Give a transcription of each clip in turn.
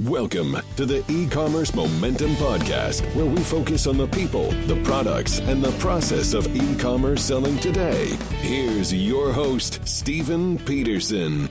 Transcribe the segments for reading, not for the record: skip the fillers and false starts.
Welcome to the E-Commerce Momentum Podcast, where we focus on the people, the products, and the process of e-commerce selling today. Here's your host, Stephen Peterson.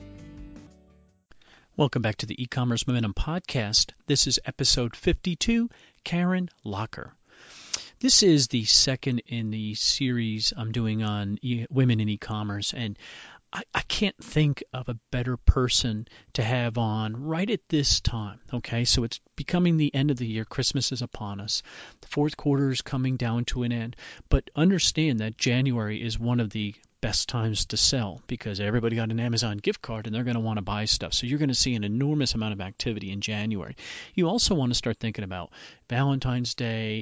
Welcome back to the E-Commerce Momentum Podcast. This is episode 52, Karen Locker. This is the second in the series I'm doing on women in e-commerce, and I can't think of a better person to have on right at this time, okay? So it's becoming the end of the year. Christmas is upon us. The fourth quarter is coming down to an end. But understand that January is one of the best times to sell because everybody got an Amazon gift card and they're going to want to buy stuff. So you're going to see an enormous amount of activity in January. You also want to start thinking about Valentine's Day,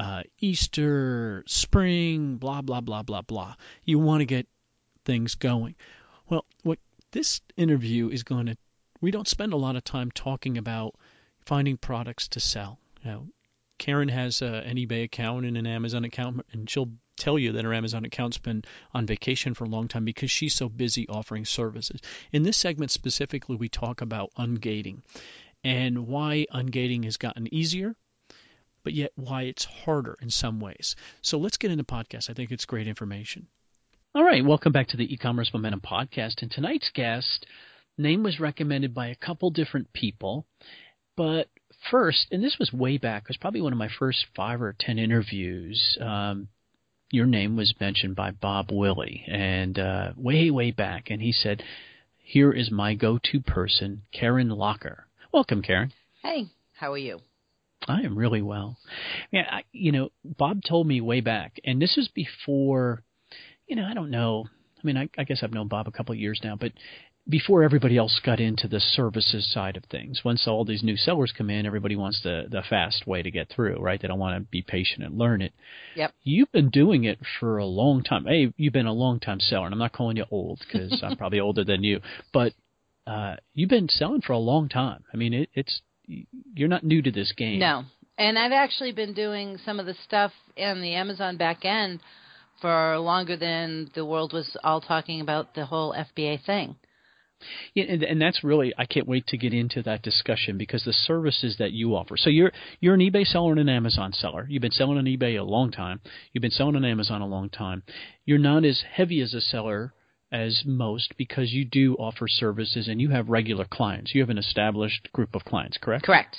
Easter, spring, blah, blah, blah, blah, blah. You want to get things going. Well, what this interview is going to, we don't spend a lot of time talking about finding products to sell. Karen has an eBay account and an Amazon account, and she'll tell you that her Amazon account's been on vacation for a long time because she's so busy offering services. In this segment specifically, we talk about ungating and why ungating has gotten easier, but yet why it's harder in some ways. So let's get into the podcast. I think it's great information. All right, welcome back to the E-Commerce Momentum Podcast. And tonight's guest name was recommended by a couple different people. But first, and this was way back, it was probably one of my first 5 or 10 interviews, your name was mentioned by Bob Willey, and way back. And he said, here is my go-to person, Karen Locker. Welcome, Karen. Hey, how are you? I am really well. Yeah, Bob told me way back, and this was before... I don't know. I mean, I guess I've known Bob a couple of years now, but before everybody else got into the services side of things, once all these new sellers come in, everybody wants the fast way to get through, right? They don't want to be patient and learn it. Yep. You've been doing it for a long time. Hey, you've been a long-time seller, and I'm not calling you old because I'm probably older than you, but you've been selling for a long time. I mean, you're not new to this game. No, and I've actually been doing some of the stuff in the Amazon back end for longer than the world was all talking about the whole FBA thing. Yeah, and that's really, I can't wait to get into that discussion because the services that you offer. So you're an eBay seller and an Amazon seller. You've been selling on eBay a long time. You've been selling on Amazon a long time. You're not as heavy as a seller as most because you do offer services and you have regular clients. You have an established group of clients, correct? Correct.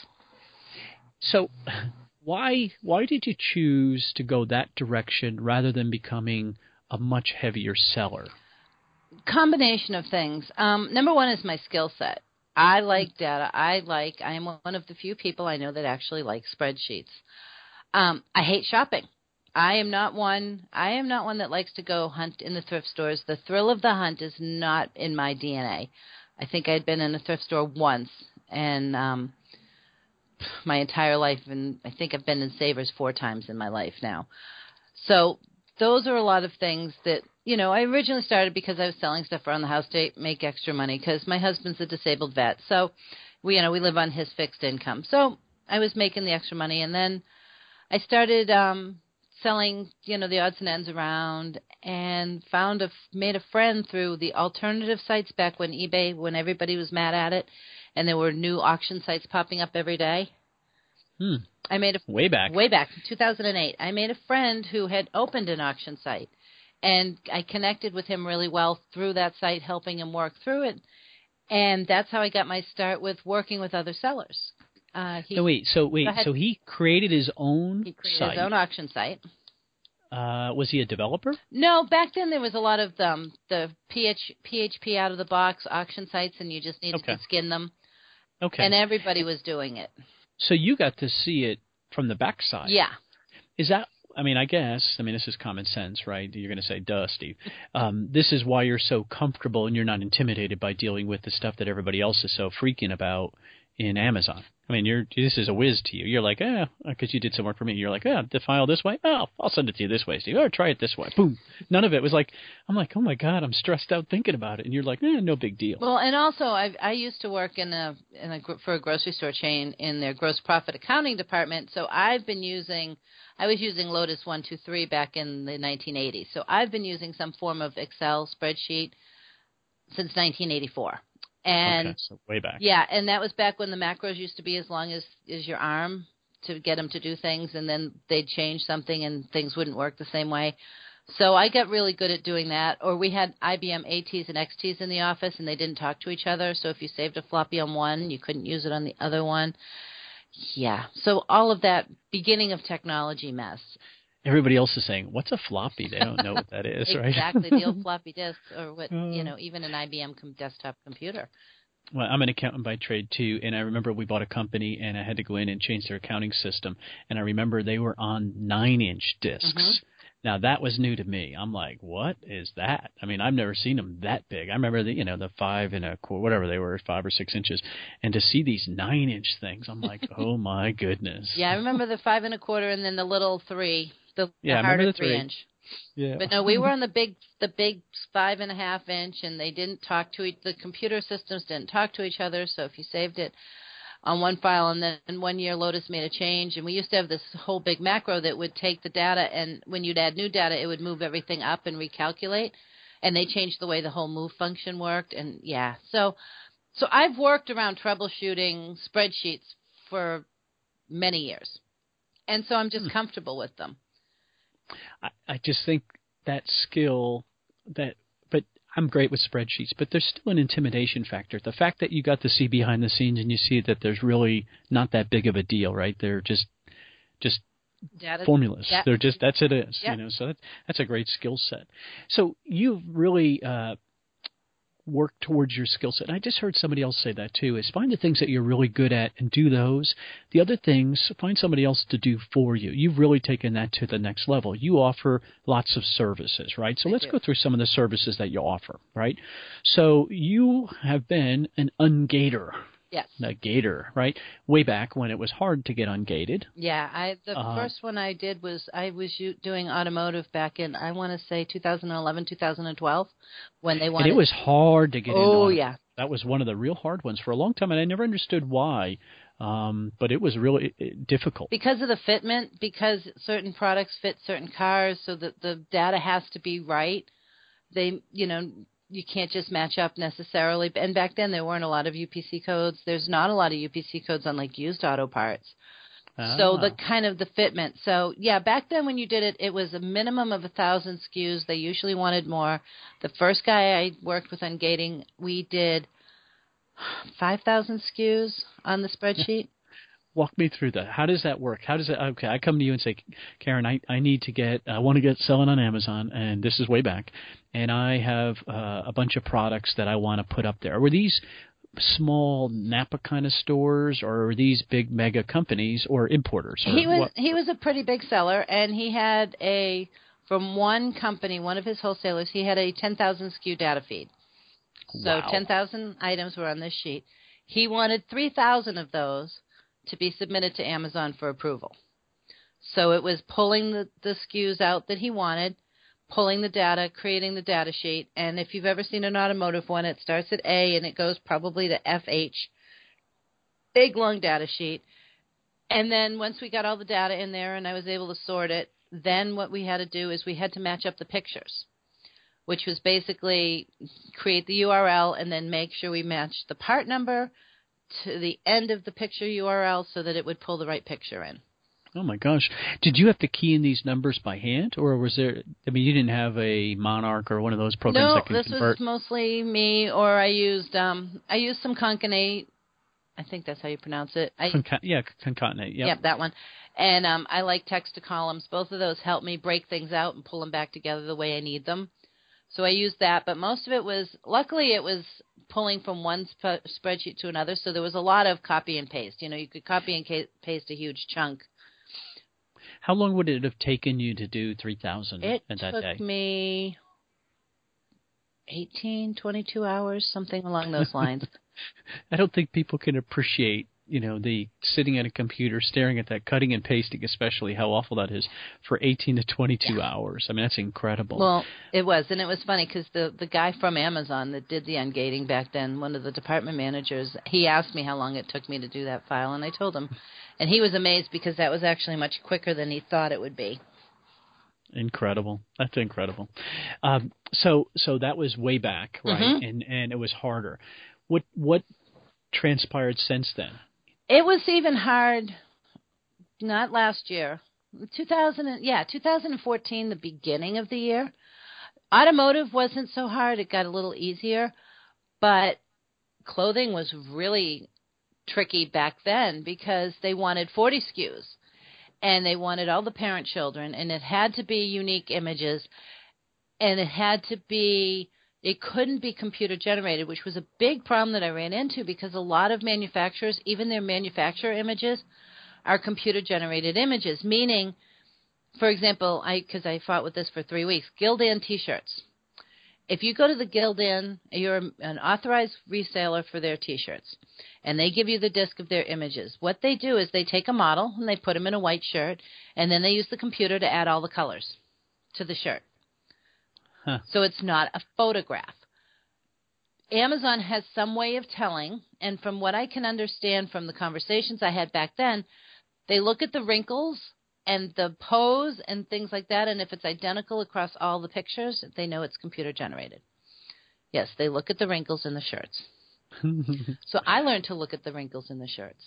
So why did you choose to go that direction rather than becoming a much heavier seller? Combination of things. Number one is my skill set. I like data. I am one of the few people I know that actually like spreadsheets. I hate shopping. I am not one that likes to go hunt in the thrift stores. The thrill of the hunt is not in my DNA. I think I'd been in a thrift store once, and my entire life, and I think I've been in Savers 4 times in my life now. So those are a lot of things that, I originally started because I was selling stuff around the house to make extra money because my husband's a disabled vet. So, we live on his fixed income. So I was making the extra money, and then I started selling, the odds and ends around, and made a friend through the alternative sites back when everybody was mad at it. And there were new auction sites popping up every day. I made way back, 2008. I made a friend who had opened an auction site, and I connected with him really well through that site, helping him work through it. And that's how I got my start with working with other sellers. So he created his own site. He created his own auction site. Was he a developer? No, back then there was a lot of the PHP out of the box auction sites, and you just needed to skin them. Okay. And everybody was doing it. So you got to see it from the backside. Yeah. Is that, this is common sense, right? You're going to say, duh, Steve. This is why you're so comfortable and you're not intimidated by dealing with the stuff that everybody else is so freaking about in Amazon. This is a whiz to you. You're like, because you did some work for me. You're like, the file this way? Oh, I'll send it to you this way, Steve. Or try it this way. Boom. None of it was like, I'm like, oh my God, I'm stressed out thinking about it. And you're like, no big deal. Well, and also I used to work for a grocery store chain in their gross profit accounting department. So I was using Lotus 123 back in the 1980s. So I've been using some form of Excel spreadsheet since 1984. And okay, so way back. Yeah, and that was back when the macros used to be as long as your arm to get them to do things, and then they'd change something and things wouldn't work the same way. So I got really good at doing that. Or we had IBM ATs and XTs in the office, and they didn't talk to each other. So if you saved a floppy on one, you couldn't use it on the other one. Yeah, so all of that beginning of technology mess. Everybody else is saying, "What's a floppy?" They don't know what that is, right? Exactly, the old floppy disk, or what even an IBM desktop computer. Well, I'm an accountant by trade too, and I remember we bought a company, and I had to go in and change their accounting system, and I remember they were on 9-inch discs. Mm-hmm. Now that was new to me. I'm like, what is that? I mean, I've never seen them that big. I remember the 5 and a quarter, whatever they were, 5 or 6 inches, and to see these 9-inch things, I'm like, oh my goodness. Yeah, I remember the 5 and a quarter, and then the little 3, the harder 3-inch. Yeah. But no, we were on the big 5.5 inch, and they didn't talk to the computer systems didn't talk to each other. So if you saved it on one file, and then 1 year Lotus made a change, and we used to have this whole big macro that would take the data, and when you'd add new data, it would move everything up and recalculate. And they changed the way the whole move function worked, and yeah, so I've worked around troubleshooting spreadsheets for many years, and so I'm just comfortable with them. I just think that skill but I'm great with spreadsheets, but there's still an intimidation factor. The fact that you got to see behind the scenes and you see that there's really not that big of a deal, right? They're just data formulas. Yep. They're just, that's it is, yep. So that's a great skill set. So you've really work towards your skill set. And I just heard somebody else say that too, is find the things that you're really good at and do those. The other things, find somebody else to do for you. You've really taken that to the next level. You offer lots of services, right? So let's go through some of the services that you offer, right? So you have been an ungater. Yes. A gator, right? Way back when it was hard to get ungated. Yeah, the first one I did was I was doing automotive back in, I want to say 2011, 2012, when they wanted. And it was hard to get into. Oh, yeah. That was one of the real hard ones for a long time, and I never understood why. But it was really difficult. Because of the fitment, because certain products fit certain cars, so that the data has to be right. You can't just match up necessarily. And back then, there weren't a lot of UPC codes. There's not a lot of UPC codes on, like, used auto parts. So the fitment. So, yeah, back then when you did it, it was a minimum of 1,000 SKUs. They usually wanted more. The first guy I worked with on gating, we did 5,000 SKUs on the spreadsheet. Walk me through that. How does that work? Okay, I come to you and say, Karen, I need to I want to get selling on Amazon, and this is way back, and I have a bunch of products that I want to put up there. Were these small Napa kind of stores, or were these big mega companies or importers? He was a pretty big seller, and he had from one company, one of his wholesalers, he had a 10,000 SKU data feed. So 10,000 items were on this sheet. He wanted 3,000 of those to be submitted to Amazon for approval. So it was pulling the SKUs out that he wanted, pulling the data, creating the data sheet, and if you've ever seen an automotive one, it starts at A and it goes probably to FH. Big, long data sheet. And then once we got all the data in there and I was able to sort it, then what we had to do is we had to match up the pictures, which was basically create the URL and then make sure we matched the part number to the end of the picture URL so that it would pull the right picture in. Oh, my gosh. Did you have to key in these numbers by hand, or was there – I mean, you didn't have a Monarch or one of those programs that can convert? No, this was mostly me, or I used some Concatenate. I think that's how you pronounce it. Concatenate. Yep, that one. And I like text to columns. Both of those help me break things out and pull them back together the way I need them. So I used that, but most of it was – luckily it was pulling from one spreadsheet to another, so there was a lot of copy and paste. You could copy and paste a huge chunk. How long would it have taken you to do 3,000 at that day? It took me 18, 22 hours, something along those lines. I don't think people can appreciate, the sitting at a computer, staring at that, cutting and pasting, especially how awful that is, for 18 to 22 hours. I mean, that's incredible. Well, it was, and it was funny because the guy from Amazon that did the ungating back then, one of the department managers, he asked me how long it took me to do that file, and I told him. And he was amazed because that was actually much quicker than he thought it would be. Incredible. That's incredible. So that was way back, right? Mm-hmm. And it was harder. What transpired since then? It was even hard. Not last year. 2014, the beginning of the year. Automotive wasn't so hard. It got a little easier. But clothing was really tricky back then because they wanted 40 SKUs. And they wanted all the parent children. And it had to be unique images. And it couldn't be computer generated, which was a big problem that I ran into because a lot of manufacturers, even their manufacturer images, are computer-generated images, meaning, for example, because I fought with this for 3 weeks, Gildan T-shirts. If you go to the Gildan, you're an authorized reseller for their T-shirts, and they give you the disc of their images. What they do is they take a model, and they put them in a white shirt, and then they use the computer to add all the colors to the shirt. Huh. So it's not a photograph. Amazon has some way of telling, and from what I can understand from the conversations I had back then, they look at the wrinkles and the pose and things like that, and if it's identical across all the pictures, they know it's computer generated. Yes, they look at the wrinkles in the shirts. So I learned to look at the wrinkles in the shirts.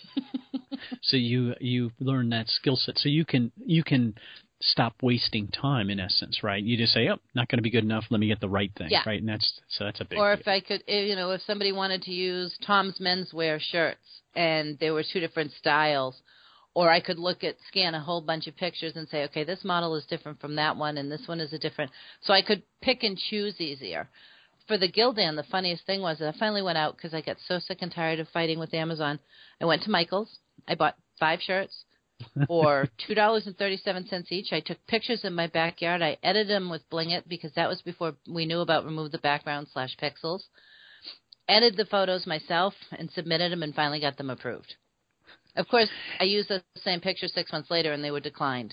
So you learn that skill set, so you can stop wasting time in essence, right? You just say, "Oh, not going to be good enough. Let me get the right thing," yeah. right? And that's a big. Or deal. if I could, if somebody wanted to use Tom's menswear shirts and there were 2 different styles, or I could scan a whole bunch of pictures and say, okay, this model is different from that one, and this one is a different. So I could pick and choose easier. For the Gildan, the funniest thing was that I finally went out because I got so sick and tired of fighting with Amazon. I went to Michael's. I bought 5 shirts for $2.37 each. I took pictures in my backyard. I edited them with Bling It because that was before we knew about remove the background /pixels. Edited the photos myself and submitted them and finally got them approved. Of course, I used the same picture 6 months later and they were declined.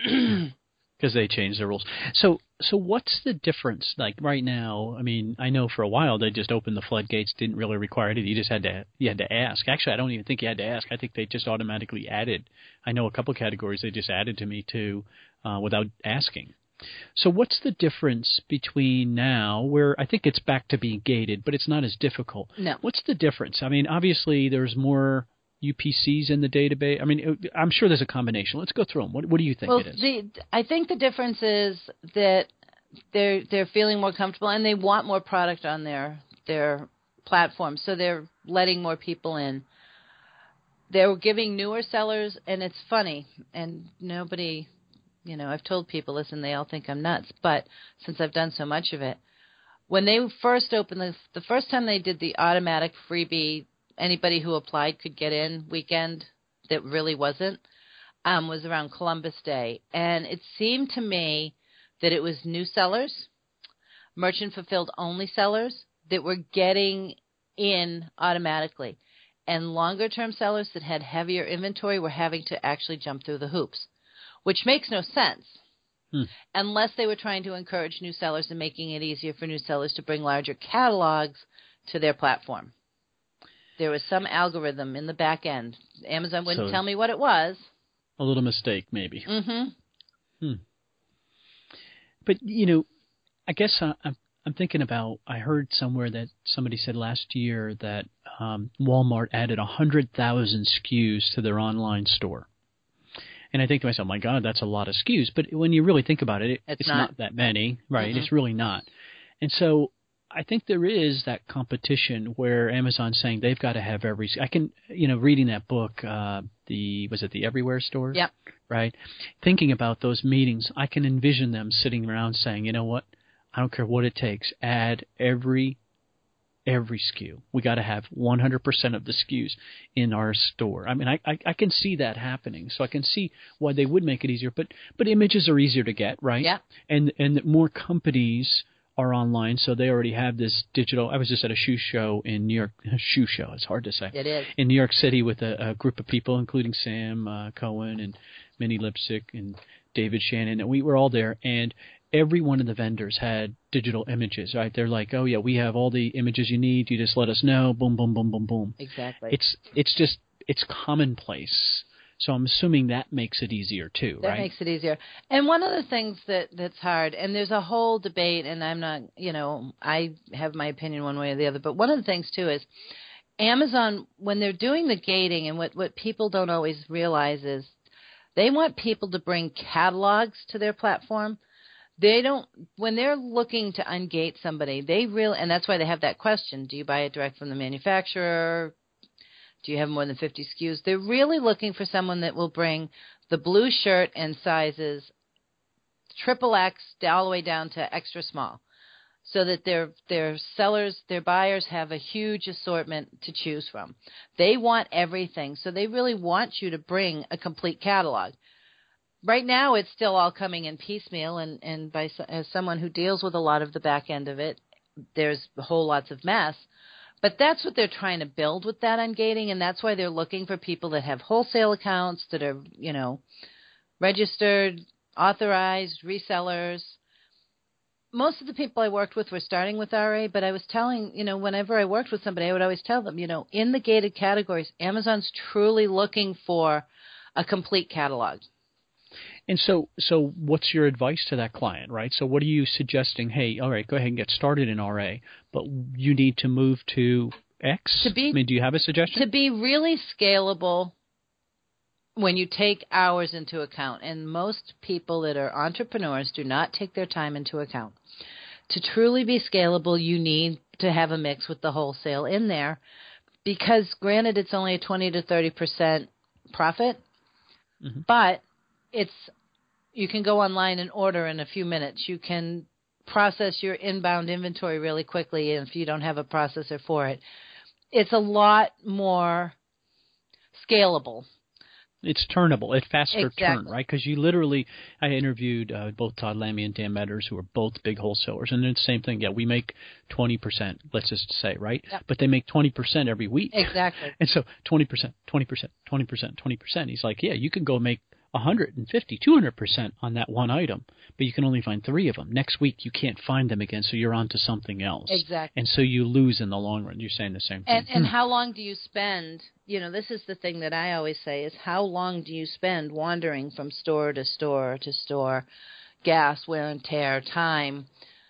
Because they changed the rules. So what's the difference? Like right now, I mean, I know for a while they just opened the floodgates, didn't really require it. You had to ask. Actually, I don't even think you had to ask. I think they just automatically added. I know a couple categories they just added to me too, without asking. So what's the difference between now, where I think it's back to being gated, but it's not as difficult? No. What's the difference? I mean, obviously there's more UPCs in the database. I mean, I'm sure there's a combination. Let's go through them. What do you think it is? I think the difference is that they're feeling more comfortable and they want more product on their platform, so they're letting more people in. They're giving newer sellers, and it's funny, and nobody, I've told people, listen, they all think I'm nuts, but since I've done so much of it, when they first opened, the first time they did the automatic freebie, anybody who applied could get in weekend that really wasn't, was around Columbus Day. And it seemed to me that it was new sellers, merchant fulfilled only sellers that were getting in automatically. And longer term sellers that had heavier inventory were having to actually jump through the hoops, which makes no sense. Unless they were trying to encourage new sellers and making it easier for new sellers to bring larger catalogs to their platform. There was some algorithm in the back end. Amazon wouldn't tell me what it was. A little mistake, maybe. Mm-hmm. But, I guess I'm thinking about, I heard somewhere that somebody said last year that Walmart added 100,000 SKUs to their online store. And I think to myself, my God, that's a lot of SKUs. But when you really think about it, it's not that many, right? Mm-hmm. It's really not. And so I think there is that competition where Amazon's saying they've got to have every. I can, reading that book, was it the Everywhere Store? Yep. Right. Thinking about those meetings, I can envision them sitting around saying, you know what, I don't care what it takes, add every SKU. We got to have 100% of the SKUs in our store. I mean, I can see that happening, so I can see why they would make it easier. But images are easier to get, right? Yeah. And more companies are online, so they already have this digital. I was just at a shoe show in New York. Shoe show, it's hard to say. It is. In New York City with a group of people, including Sam Cohen and Minnie Lipsick and David Shannon, and we were all there, and every one of the vendors had digital images, right? They're like, oh, yeah, we have all the images you need. You just let us know. Boom, boom, boom, boom, boom. Exactly. It's commonplace. So I'm assuming that makes it easier too, right? That makes it easier. And one of the things that's hard, and there's a whole debate, and I'm not, I have my opinion one way or the other, but one of the things too is Amazon, when they're doing the gating, and what people don't always realize is they want people to bring catalogs to their platform. They don't, when they're looking to ungate somebody, and that's why they have that question, do you buy it direct from the manufacturer? Do you have more than 50 SKUs? They're really looking for someone that will bring the blue shirt and sizes XXX all the way down to extra small, so that their sellers, their buyers have a huge assortment to choose from. They want everything, so they really want you to bring a complete catalog. Right now, it's still all coming in piecemeal, and as someone who deals with a lot of the back end of it, there's a whole lots of mess. But that's what they're trying to build with that ungating, and that's why they're looking for people that have wholesale accounts, that are, registered, authorized, resellers. Most of the people I worked with were starting with RA, but I was telling, whenever I worked with somebody, I would always tell them, in the gated categories, Amazon's truly looking for a complete catalog. And so what's your advice to that client, right? So what are you suggesting? Hey, all right, go ahead and get started in RA, but you need to move to X? Do you have a suggestion? To be really scalable when you take hours into account, and most people that are entrepreneurs do not take their time into account. To truly be scalable, you need to have a mix with the wholesale in there, because granted, it's only a 20 to 30% profit, but you can go online and order in a few minutes. You can process your inbound inventory really quickly if you don't have a processor for it. It's a lot more scalable. It's turnable. It's faster Exactly. turn, right? Because I interviewed both Todd Lammy and Dan Metters, who are both big wholesalers, and it's the same thing. Yeah, we make 20%, let's just say, right? Yep. But they make 20% every week. Exactly. And so 20%, 20%, 20%, 20%. He's like, yeah, you can go make 150, 200% on that one item, but you can only find 3 of them. Next week, you can't find them again, so you're on to something else. Exactly. And so you lose in the long run. You're saying the same thing. And how long do you spend, this is the thing that I always say, is how long do you spend wandering from store to store to store, gas, wear and tear, time,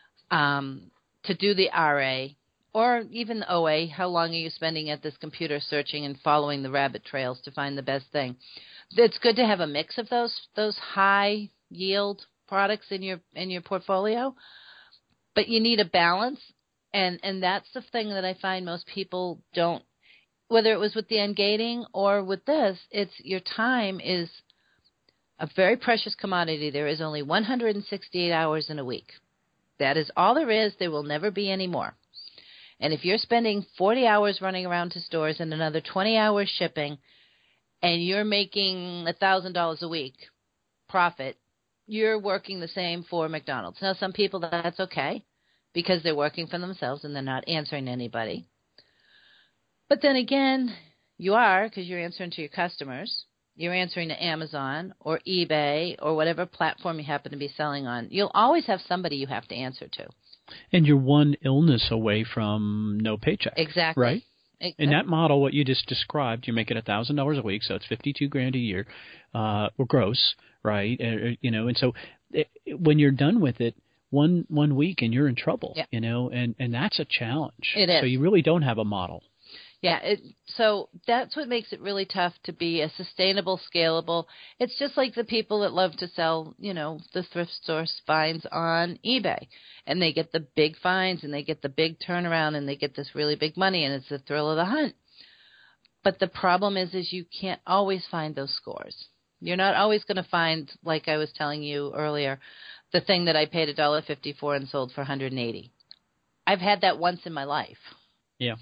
to do the RA, or even the OA, how long are you spending at this computer searching and following the rabbit trails to find the best thing? It's good to have a mix of those high yield products in your portfolio, but you need a balance, and that's the thing that I find most people don't. Whether it was with the ungating or with this, it's your time is a very precious commodity. There is only 168 hours in a week. That is all there is. There will never be any more. And if you're spending 40 hours running around to stores and another 20 hours shipping, and you're making $1,000 a week profit, you're working the same for McDonald's. Now, some people, that's okay because they're working for themselves and they're not answering to anybody. But then again, you are, because you're answering to your customers. You're answering to Amazon or eBay or whatever platform you happen to be selling on. You'll always have somebody you have to answer to. And you're one illness away from no paycheck. Exactly. Right? In that model, what you just described, you're making $1,000 a week, so it's $52,000 a year, or gross, right? And so when you're done with it, one week and you're in trouble, yeah. And that's a challenge. It is. So you really don't have a model. Yeah, so that's what makes it really tough to be a sustainable, scalable. It's just like the people that love to sell, the thrift store finds on eBay. And they get the big finds and they get the big turnaround and they get this really big money, and it's the thrill of the hunt. But the problem is you can't always find those scores. You're not always going to find, like I was telling you earlier, the thing that I paid $1.50 for and sold for $180. I've had that once in my life. Yeah.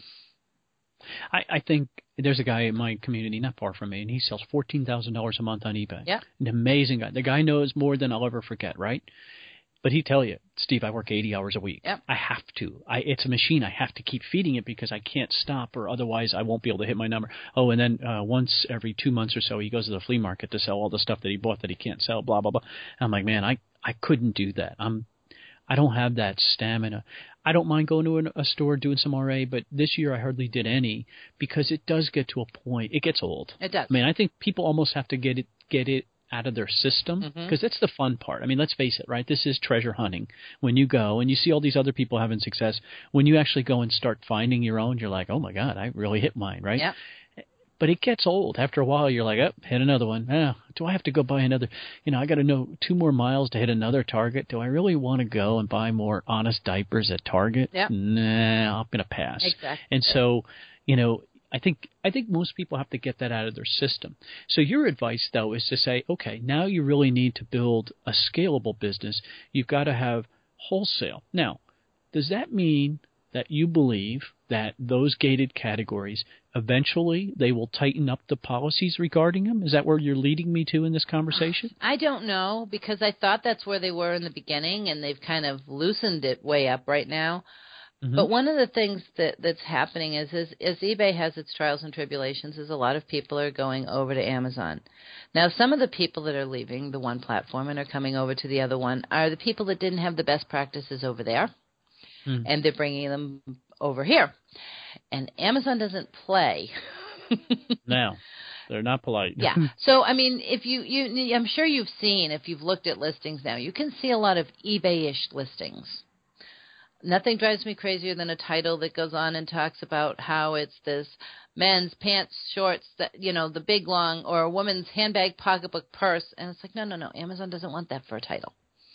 I think there's a guy in my community not far from me, and he sells $14,000 a month on eBay. Yeah. An amazing guy. The guy knows more than I'll ever forget, right? But he'd tell you, Steve, I work 80 hours a week. Yep. I have to. It's a machine. I have to keep feeding it because I can't stop, or otherwise I won't be able to hit my number. Oh, and then once every 2 months or so, he goes to the flea market to sell all the stuff that he bought that he can't sell, blah, blah, blah. And I'm like, man, I couldn't do that. I don't have that stamina. I don't mind going to a store doing some RA, but this year I hardly did any because it does get to a point. It gets old. It does. I mean, I think people almost have to get it out of their system because that's the fun part. I mean, let's face it, right? This is treasure hunting. When you go and you see all these other people having success, when you actually go and start finding your own, you're like, oh my God, I really hit mine, right? Yep. But it gets old. After a while, you're like, oh, hit another one. Do I have to go buy another? I got to know 2 more miles to hit another Target. Do I really want to go and buy more Honest diapers at Target? Yep. Nah, I'm going to pass. Exactly. And so, I think most people have to get that out of their system. So your advice, though, is to say, okay, now you really need to build a scalable business. You've got to have wholesale. Now, does that mean that you believe that those gated categories, eventually they will tighten up the policies regarding them? Is that where you're leading me to in this conversation? I don't know, because I thought that's where they were in the beginning, and they've kind of loosened it way up right now. Mm-hmm. But one of the things that's happening is eBay has its trials and tribulations, is a lot of people are going over to Amazon. Now, some of the people that are leaving the one platform and are coming over to the other one are the people that didn't have the best practices over there, and they're bringing them over here. And Amazon doesn't play. No, they're not polite. Yeah. So, I mean, if you I'm sure you've seen, if you've looked at listings now, you can see a lot of eBay-ish listings. Nothing drives me crazier than a title that goes on and talks about how it's this men's pants, shorts, that, the big long, or a woman's handbag, pocketbook, purse. And it's like, no. Amazon doesn't want that for a title.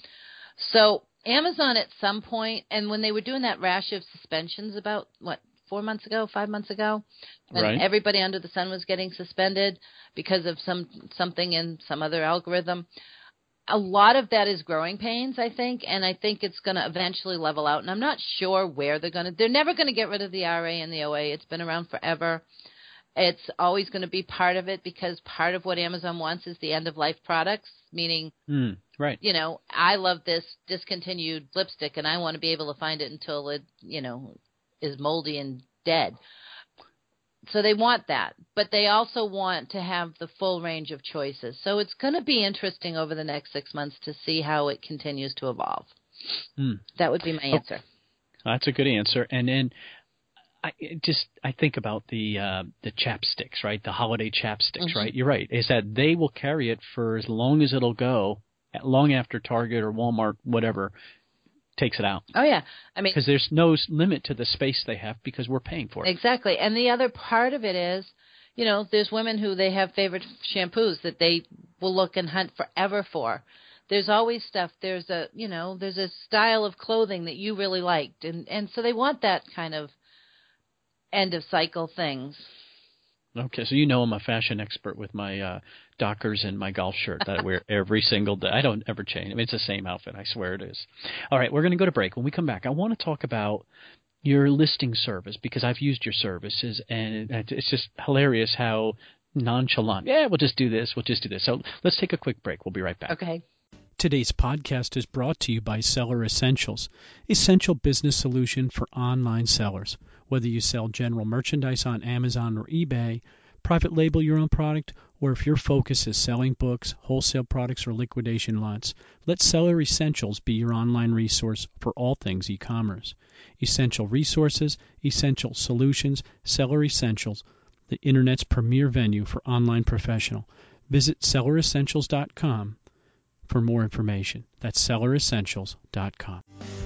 So Amazon at some point, and when they were doing that rash of suspensions about, 5 months ago, when right, everybody under the sun was getting suspended because of something in some other algorithm, a lot of that is growing pains, I think, and I think it's going to eventually level out. And I'm not sure where they're never going to get rid of the RA and the OA. It's been around forever. It's always going to be part of it, because part of what Amazon wants is the end-of-life products, meaning, right, I love this discontinued lipstick, and I want to be able to find it until it, is moldy and dead. So they want that, but they also want to have the full range of choices. So it's going to be interesting over the next 6 months to see how it continues to evolve. That would be my answer. That's a good answer. And then I think about the chapsticks, right? The holiday chapsticks, right? You're right. Is that they will carry it for as long as it'll go, long after Target or Walmart, whatever, takes it out. Oh, yeah. I mean, because there's no limit to the space they have because we're paying for it. Exactly. And the other part of it is, there's women who they have favorite shampoos that they will look and hunt forever for. There's always stuff. There's a style of clothing that you really liked. And so they want that kind of end of cycle things. Okay, so I'm a fashion expert with my Dockers and my golf shirt that I wear every single day. I don't ever change. I mean, it's the same outfit. I swear it is. All right, we're going to go to break. When we come back, I want to talk about your listing service, because I've used your services, and it's just hilarious how nonchalant. Yeah, we'll just do this. So let's take a quick break. We'll be right back. Okay. Today's podcast is brought to you by Seller Essentials, essential business solution for online sellers. Whether you sell general merchandise on Amazon or eBay, private label your own product, or if your focus is selling books, wholesale products, or liquidation lots, let Seller Essentials be your online resource for all things e-commerce. Essential resources, essential solutions, Seller Essentials, the Internet's premier venue for online professional. Visit selleressentials.com for more information. That's selleressentials.com.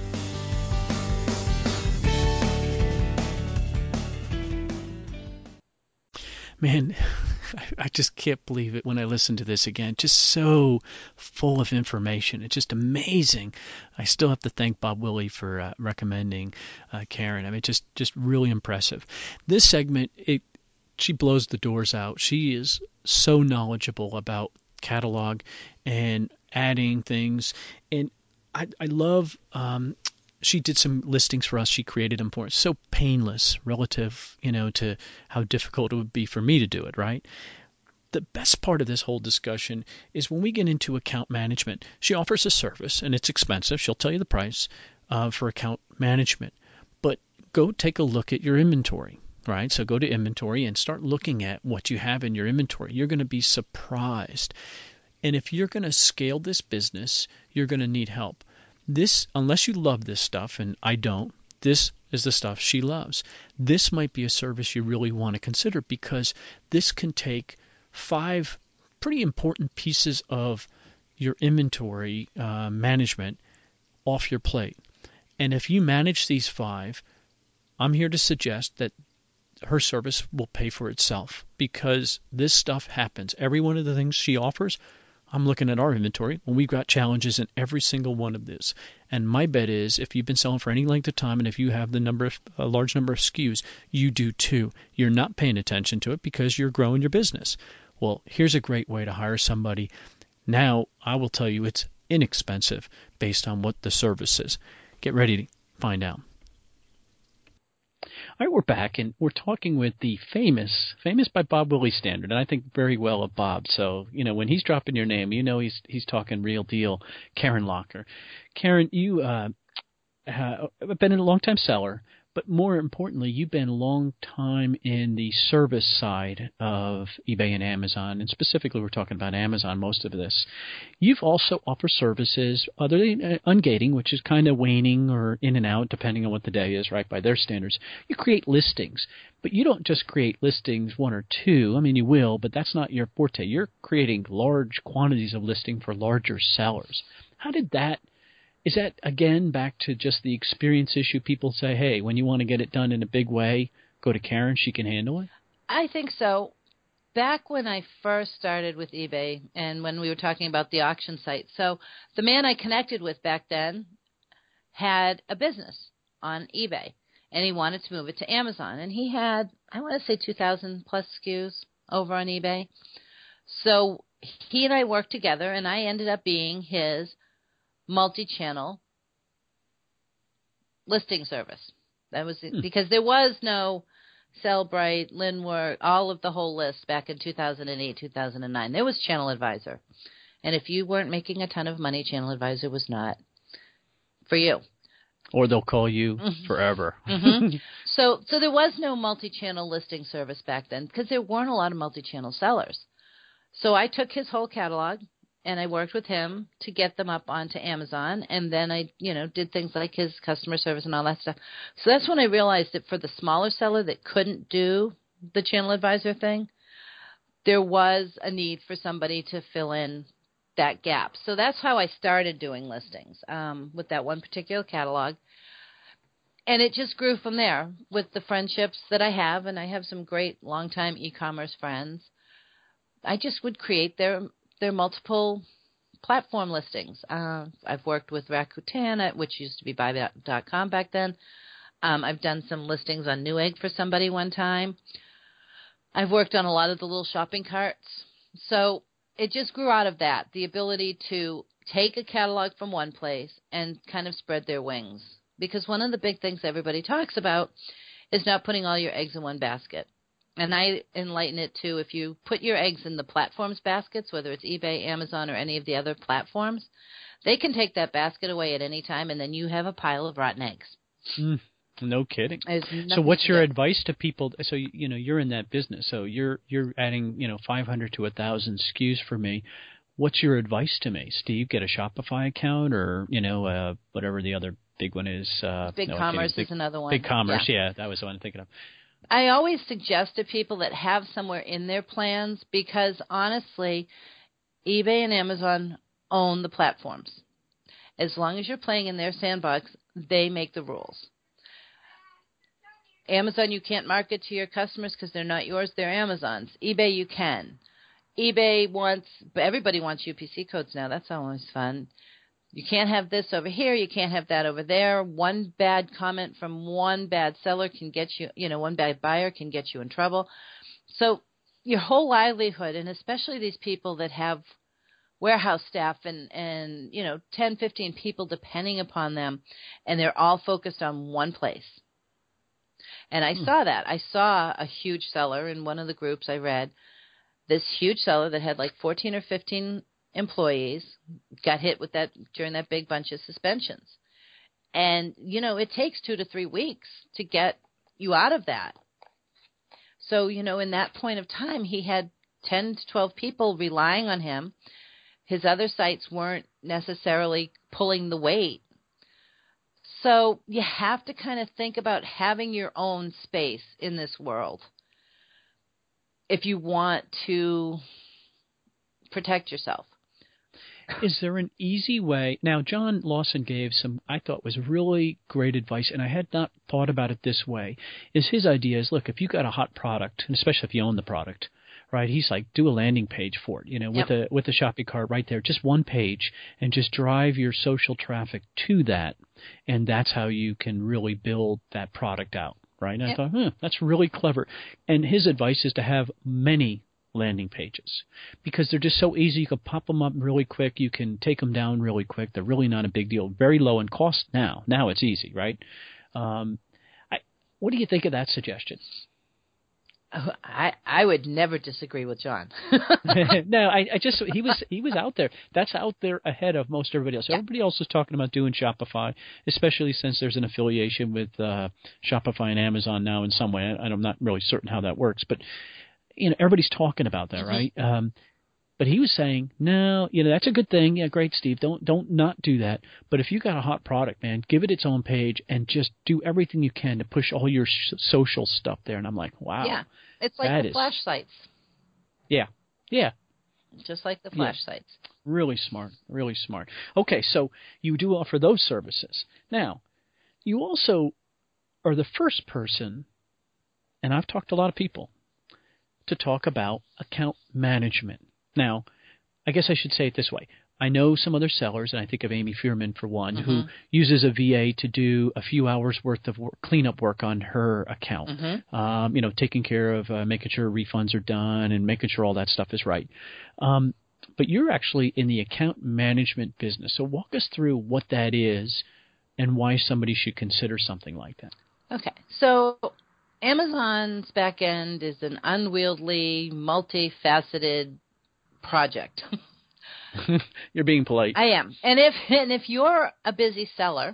Man, I just can't believe it when I listen to this again. Just so full of information. It's just amazing. I still have to thank Bob Willey for recommending Karen. I mean, just really impressive. This segment, she blows the doors out. She is so knowledgeable about catalog and adding things. And I love she did some listings for us. She created them for us. So painless relative, to how difficult it would be for me to do it, right? The best part of this whole discussion is when we get into account management. She offers a service, and it's expensive. She'll tell you the price for account management. But go take a look at your inventory, right? So go to inventory and start looking at what you have in your inventory. You're going to be surprised. And if you're going to scale this business, you're going to need help. this, unless you love this stuff, and I don't, this is the stuff she loves. This might be a service you really want to consider, because this can take 5 pretty important pieces of your inventory management off your plate. And if you manage these 5, I'm here to suggest that her service will pay for itself, because this stuff happens. Every one of the things she offers, I'm looking at our inventory, and we've got challenges in every single one of this. And my bet is, if you've been selling for any length of time, and if you have a large number of SKUs, you do too. You're not paying attention to it because you're growing your business. Well, here's a great way to hire somebody. Now, I will tell you, it's inexpensive based on what the service is. Get ready to find out. All right, we're back, and we're talking with the famous by Bob Willie standard, and I think very well of Bob. So, when he's dropping your name, he's talking real deal. Karen Locher. Karen, you have been a long-time seller, but more importantly, you've been a long time in the service side of eBay and Amazon, and specifically we're talking about Amazon most of this. You've also offered services other than ungating, which is kind of waning or in and out depending on what the day is, right, by their standards. You create listings, but you don't just create listings 1 or 2. I mean, you will, but that's not your forte. You're creating large quantities of listing for larger sellers. How did that Is that, again, back to just the experience issue? People say, hey, when you want to get it done in a big way, go to Karen. She can handle it? I think so. Back when I first started with eBay and when we were talking about the auction site, so the man I connected with back then had a business on eBay, and he wanted to move it to Amazon. And he had, I want to say, 2,000-plus SKUs over on eBay. So he and I worked together, and I ended up being his multi-channel listing service. That was it, because there was no Sellbrite, Linwork, all of the whole list back in 2008, 2009. There was Channel Advisor. And if you weren't making a ton of money, Channel Advisor was not for you. Or they'll call you forever. Mm-hmm. So there was no multi-channel listing service back then because there weren't a lot of multi-channel sellers. So I took his whole catalog and I worked with him to get them up onto Amazon, and then I, did things like his customer service and all that stuff. So that's when I realized that for the smaller seller that couldn't do the Channel Advisor thing, there was a need for somebody to fill in that gap. So that's how I started doing listings with that one particular catalog. And it just grew from there with the friendships that I have, and I have some great longtime e-commerce friends. I just would create their multiple platform listings. I've worked with Rakuten, which used to be Buy.com back then. I've done some listings on Newegg for somebody one time. I've worked on a lot of the little shopping carts. So it just grew out of that, the ability to take a catalog from one place and kind of spread their wings. Because one of the big things everybody talks about is not putting all your eggs in one basket. And I enlighten it too. If you put your eggs in the platforms baskets, whether it's eBay, Amazon, or any of the other platforms, they can take that basket away at any time, and then you have a pile of rotten eggs. No kidding. So what's your advice to people? So, you're in that business. So you're adding, 500 to 1,000 SKUs for me. What's your advice to me? Steve, get a Shopify account or, whatever the other big one is. BigCommerce is another one. BigCommerce, yeah, that was the one I'm thinking of. I always suggest to people that have somewhere in their plans because, honestly, eBay and Amazon own the platforms. As long as you're playing in their sandbox, they make the rules. Amazon, you can't market to your customers because they're not yours, they're Amazon's. eBay, you can. Everybody wants UPC codes now. That's always fun. You can't have this over here. You can't have that over there. One bad comment from one bad seller can get you, one bad buyer can get you in trouble. So your whole livelihood, and especially these people that have warehouse staff and 10, 15 people depending upon them, and they're all focused on one place. And I saw that. I saw a huge seller in one of the groups I read, this huge seller that had like 14 or 15 employees got hit with that during that big bunch of suspensions. And, it takes 2 to 3 weeks to get you out of that. So, in that point of time, he had 10 to 12 people relying on him. His other sites weren't necessarily pulling the weight So you have to kind of think about having your own space in this world if you want to protect yourself. Is there an easy way? Now, John Lawson gave some, I thought was really great advice, and I had not thought about it this way. His idea is, look, if you got a hot product, and especially if you own the product, right? He's like, do a landing page for it, with a shopping cart right there, just one page, and just drive your social traffic to that, and that's how you can really build that product out, right? And I thought, that's really clever. And his advice is to have many landing pages because they're just so easy. You can pop them up really quick. You can take them down really quick. They're really not a big deal. Very low in cost now. Now it's easy, right? What do you think of that suggestion? I would never disagree with John. No, I just he was out there. That's out there ahead of most everybody else. Yeah. Everybody else is talking about doing Shopify, especially since there's an affiliation with Shopify and Amazon now in some way. I'm not really certain how that works, but everybody's talking about that, right? But he was saying, no, that's a good thing. Yeah, great, Steve. Don't not do that. But if you got a hot product, man, give it its own page and just do everything you can to push all your social stuff there. And I'm like, wow. Yeah, it's like the flash sites. Yeah, yeah. Just like the flash sites. Really smart, really smart. Okay, so you do offer those services. Now, you also are the first person, and I've talked to a lot of people, to talk about account management. Now, I guess I should say it this way. I know some other sellers, and I think of Amy Fearman for one, who uses a VA to do a few hours worth of cleanup work on her account. Taking care of making sure refunds are done and making sure all that stuff is right. But you're actually in the account management business. So walk us through what that is and why somebody should consider something like that. Okay. So Amazon's back end is an unwieldy, multifaceted project. You're being polite. I am. And if you're a busy seller,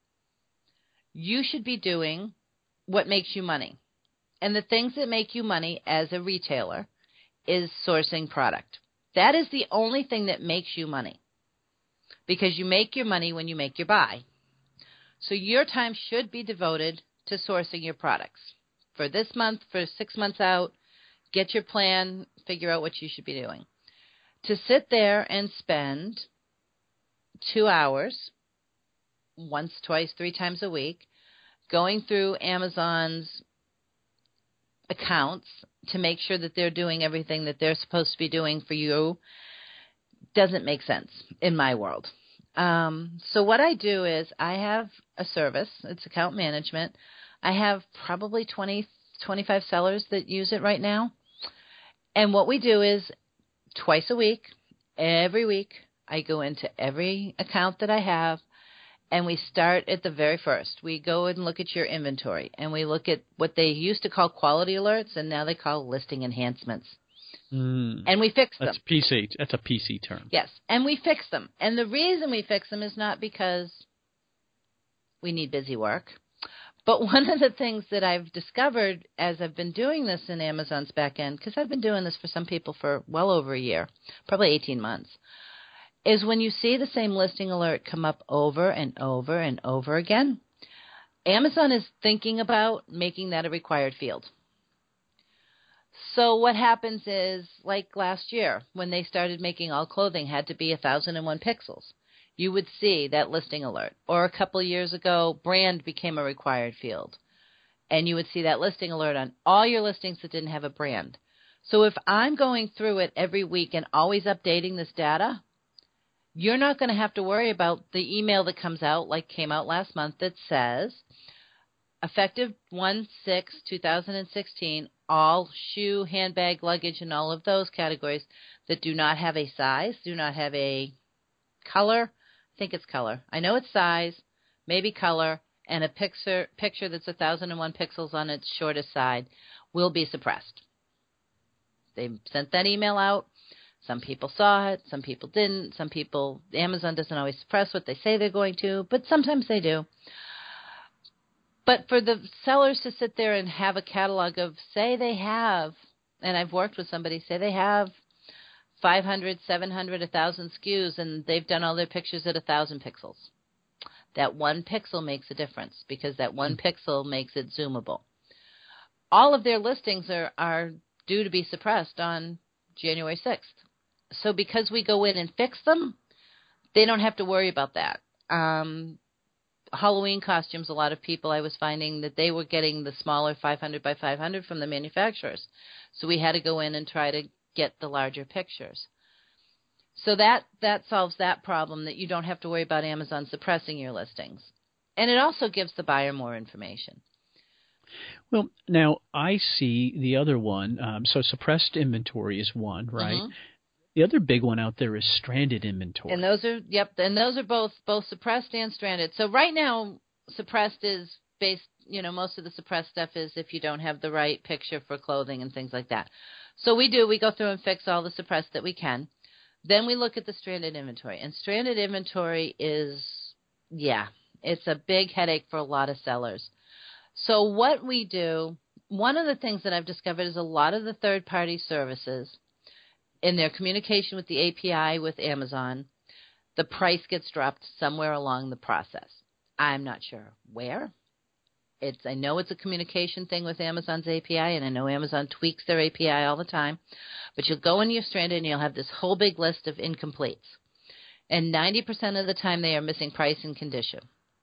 you should be doing what makes you money. And the things that make you money as a retailer is sourcing product. That is the only thing that makes you money, because you make your money when you make your buy. So your time should be devoted to sourcing your products. For this month, for 6 months out, get your plan, figure out what you should be doing. To sit there and spend 2 hours, once, twice, 3 times a week, going through Amazon's accounts to make sure that they're doing everything that they're supposed to be doing for you doesn't make sense in my world. So what I do is I have a service. It's account management. I have probably 25 sellers that use it right now. And what we do is twice a week, every week, I go into every account that I have, and we start at the very first. We go and look at your inventory, and we look at what they used to call quality alerts, and now they call listing enhancements. And we fix them. That's PC. That's a PC term. Yes, and we fix them. And the reason we fix them is not because we need busy work. But one of the things that I've discovered as I've been doing this in Amazon's back end, because I've been doing this for some people for well over a year, probably 18 months, is when you see the same listing alert come up over and over and over again, Amazon is thinking about making that a required field. So what happens is, like last year, when they started making all clothing had to be 1,001 pixels, you would see that listing alert. Or a couple of years ago, brand became a required field, and you would see that listing alert on all your listings that didn't have a brand. So if I'm going through it every week and always updating this data, you're not going to have to worry about the email that comes out, like came out last month, that says, effective 1/6/2016, all shoe, handbag, luggage, and all of those categories that do not have a size, do not have a color. I think it's color. I know it's size, maybe color, and a picture that's 1,001 pixels on its shortest side will be suppressed. They sent that email out. Some people saw it. Some people didn't. Some people, Amazon doesn't always suppress what they say they're going to, but sometimes they do. But for the sellers to sit there and have a catalog of, say they have, and I've worked with somebody, say they have 500, 700, 1,000 SKUs, and they've done all their pictures at 1,000 pixels. That one pixel makes a difference because that one pixel makes it zoomable. All of their listings are due to be suppressed on January 6th. So because we go in and fix them, they don't have to worry about that. Halloween costumes, a lot of people, I was finding that they were getting the smaller 500 by 500 from the manufacturers. So we had to go in and try to get the larger pictures. So that solves that problem, that you don't have to worry about Amazon suppressing your listings. And it also gives the buyer more information. Well, now I see the other one. So suppressed inventory is one, right? Mm-hmm. The other big one out there is stranded inventory. And those are, and those are both suppressed and stranded. So right now, suppressed is based, most of the suppressed stuff is if you don't have the right picture for clothing and things like that. So we go through and fix all the suppressed that we can. Then we look at the stranded inventory. And stranded inventory is, it's a big headache for a lot of sellers. So what we do, one of the things that I've discovered is a lot of the third-party services, in their communication with the API with Amazon, the price gets dropped somewhere along the process. I'm not sure where. I know it's a communication thing with Amazon's API, and I know Amazon tweaks their API all the time. But you'll go into your stranded, and you'll have this whole big list of incompletes. And 90% of the time, they are missing price and condition.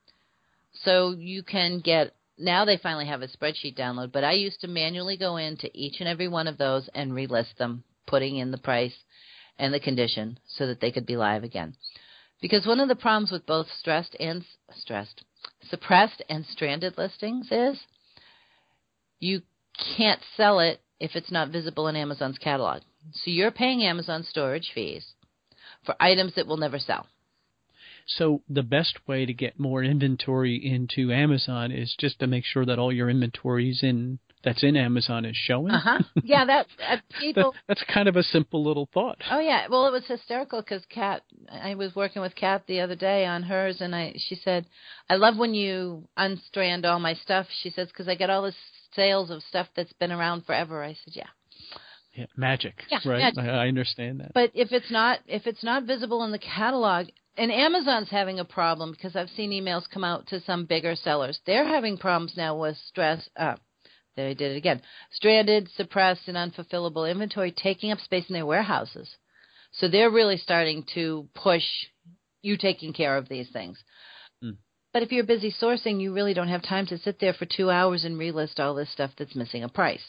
So you can get, now they finally have a spreadsheet download, but I used to manually go into each and every one of those and relist them, putting in the price and the condition so that they could be live again. Because one of the problems with both suppressed and stranded listings is you can't sell it if it's not visible in Amazon's catalog. So you're paying Amazon storage fees for items that will never sell. So the best way to get more inventory into Amazon is just to make sure that all your inventories that's in Amazon is showing. Yeah, that people. That's kind of a simple little thought. Oh yeah, well it was hysterical because I was working with Kat the other day on hers, and she said, "I love when you unstrand all my stuff." She says, "Because I get all this sales of stuff that's been around forever." I said, "Yeah." Yeah, magic. Yeah, right. Magic. I understand that. But if it's not visible in the catalog. And Amazon's having a problem because I've seen emails come out to some bigger sellers. They're having problems now with there I did it again. Stranded, suppressed, and unfulfillable inventory taking up space in their warehouses. So they're really starting to push you taking care of these things. But if you're busy sourcing, you really don't have time to sit there for 2 hours and relist all this stuff that's missing a price.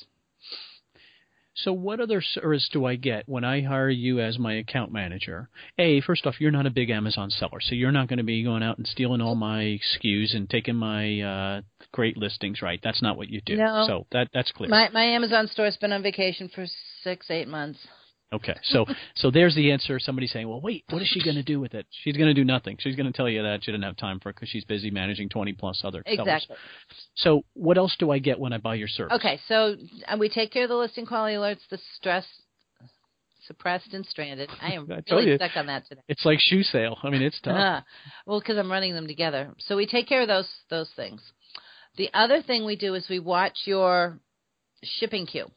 So what other service do I get when I hire you as my account manager? First off, you're not a big Amazon seller, so you're not going to be going out and stealing all my SKUs and taking my great listings, right? That's not what you do. No. So that's clear. My Amazon store's been on vacation for 6-8 months. Okay, so there's the answer. Somebody's saying, well, wait, what is she going to do with it? She's going to do nothing. She's going to tell you that she didn't have time for it because she's busy managing 20-plus other sellers. Exactly. So what else do I get when I buy your service? Okay, so we take care of the listing quality alerts, the stress, suppressed and stranded. I am really stuck on that today. It's like shoe sale. I mean, it's tough. Well, because I'm running them together. So we take care of those things. The other thing we do is we watch your shipping queue,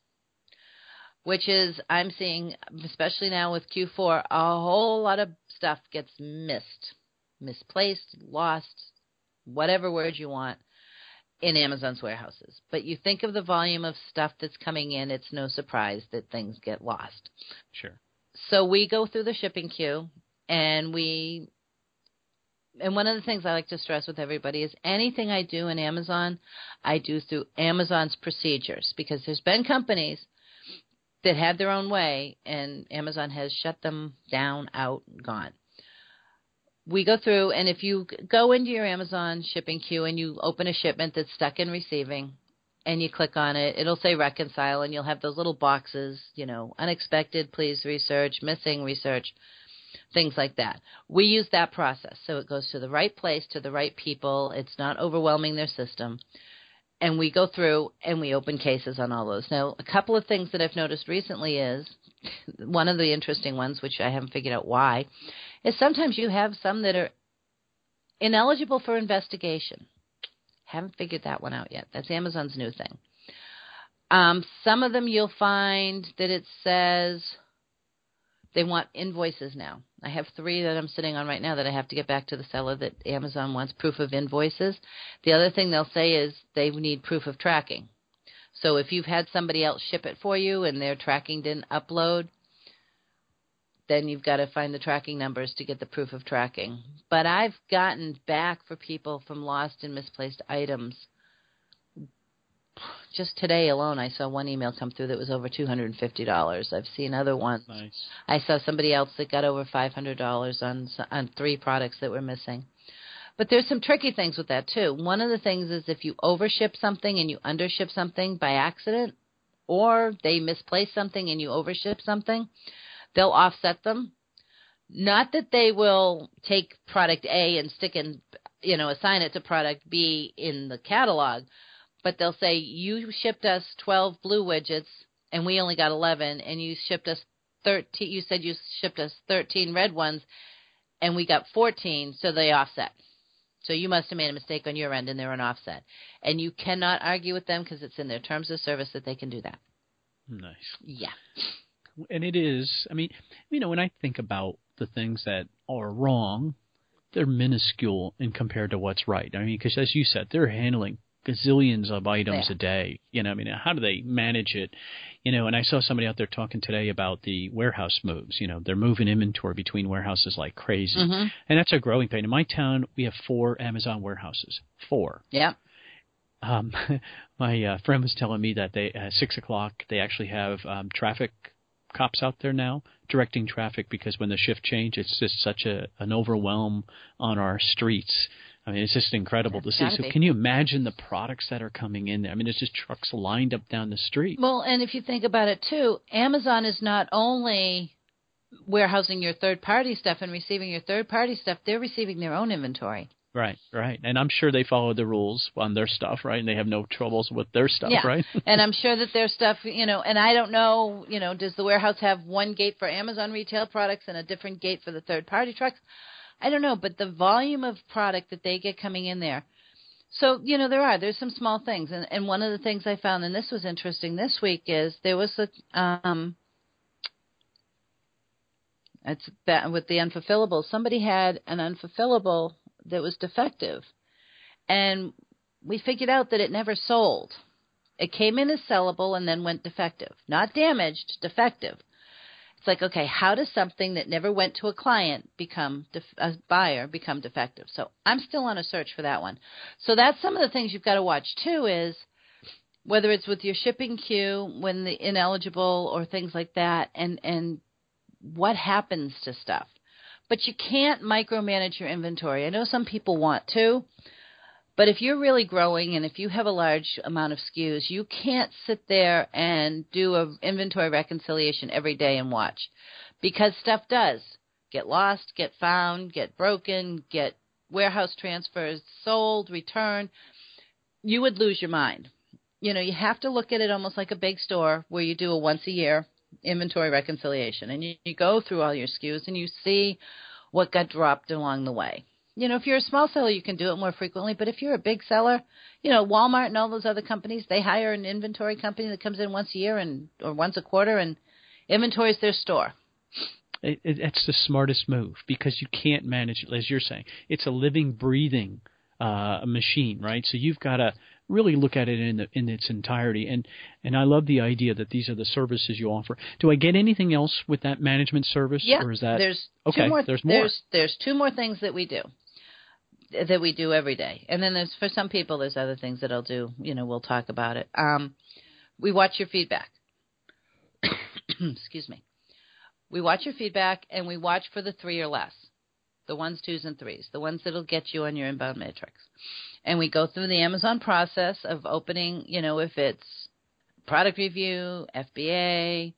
which is, I'm seeing, especially now with Q4, a whole lot of stuff gets misplaced, lost, whatever word you want, in Amazon's warehouses. But you think of the volume of stuff that's coming in, it's no surprise that things get lost. Sure. So we go through the shipping queue, and one of the things I like to stress with everybody is anything I do in Amazon, I do through Amazon's procedures, because there's been companies that had their own way, and Amazon has shut them down, out, gone. We go through, and if you go into your Amazon shipping queue and you open a shipment that's stuck in receiving, and you click on it, it'll say reconcile, and you'll have those little boxes, unexpected, please research, missing, research, things like that. We use that process, so it goes to the right place, to the right people. It's not overwhelming their system. And we go through and we open cases on all those. Now, a couple of things that I've noticed recently is, one of the interesting ones, which I haven't figured out why, is sometimes you have some that are ineligible for investigation. Haven't figured that one out yet. That's Amazon's new thing. Some of them you'll find that it says they want invoices now. I have 3 that I'm sitting on right now that I have to get back to the seller that Amazon wants proof of invoices. The other thing they'll say is they need proof of tracking. So if you've had somebody else ship it for you and their tracking didn't upload, then you've got to find the tracking numbers to get the proof of tracking. But I've gotten back for people from lost and misplaced items. Just today alone, I saw one email come through that was over $250. I've seen other ones. Nice. I saw somebody else that got over $500 on 3 products that were missing. But there's some tricky things with that, too. One of the things is if you overship something and you undership something by accident, or they misplace something and you overship something, they'll offset them. Not that they will take product A and stick in, assign it to product B in the catalog, but they'll say, you shipped us 12 blue widgets and we only got 11, and you shipped us 13. You said you shipped us 13 red ones and we got 14, so they offset. So you must have made a mistake on your end, and they're an offset. And you cannot argue with them because it's in their terms of service that they can do that. Nice. Yeah. And it is, when I think about the things that are wrong, they're minuscule in compared to what's right. Because as you said, they're handling gazillions of items a day. How do they manage it? And I saw somebody out there talking today about the warehouse moves. They're moving inventory between warehouses like crazy. Mm-hmm. And that's a growing pain. In my town, we have 4 Amazon warehouses. 4. Yeah. My friend was telling me that at 6 o'clock, they actually have traffic cops out there now directing traffic, because when the shift change, it's just such an overwhelm on our streets. It's just incredible to see. So can you imagine the products that are coming in there? There's just trucks lined up down the street. Well, and if you think about it, too, Amazon is not only warehousing your third-party stuff and receiving your third-party stuff, they're receiving their own inventory. Right. And I'm sure they follow the rules on their stuff, right? And they have no troubles with their stuff, right? And I'm sure that their stuff, and I don't know, does the warehouse have one gate for Amazon retail products and a different gate for the third-party trucks? I don't know, but the volume of product that they get coming in there. So, there's some small things. And one of the things I found, and this was interesting this week, is there was with the unfulfillables. Somebody had an unfulfillable that was defective. And we figured out that it never sold. It came in as sellable and then went defective. Not damaged, defective. It's like, okay, how does something that never went to a client become a buyer become defective? So I'm still on a search for that one. So that's some of the things you've got to watch too, is whether it's with your shipping queue when the ineligible or things like that, and what happens to stuff. But you can't micromanage your inventory. I know some people want to, but if you're really growing and if you have a large amount of SKUs, you can't sit there and do an inventory reconciliation every day and watch, because stuff does get lost, get found, get broken, get warehouse transfers, sold, returned. You would lose your mind. You have to look at it almost like a big store where you do a once a year inventory reconciliation, and you go through all your SKUs and you see what got dropped along the way. If you're a small seller, you can do it more frequently. But if you're a big seller, Walmart and all those other companies, they hire an inventory company that comes in once a year or once a quarter and inventories their store. It's the smartest move, because you can't manage it, as you're saying. It's a living, breathing machine, right? So you've got to really look at it in its entirety. And I love the idea that these are the services you offer. Do I get anything else with that management service? Yeah, or is that there's okay? Two more, there's more. There's 2 more things that we do every day. And then for some people, there's other things that I'll do. We'll talk about it. We watch your feedback. Excuse me. We watch your feedback, and we watch for the 3 or less. The 1s, 2s, and 3s, the ones that'll get you on your inbound matrix. And we go through the Amazon process of opening, if it's product review, FBA.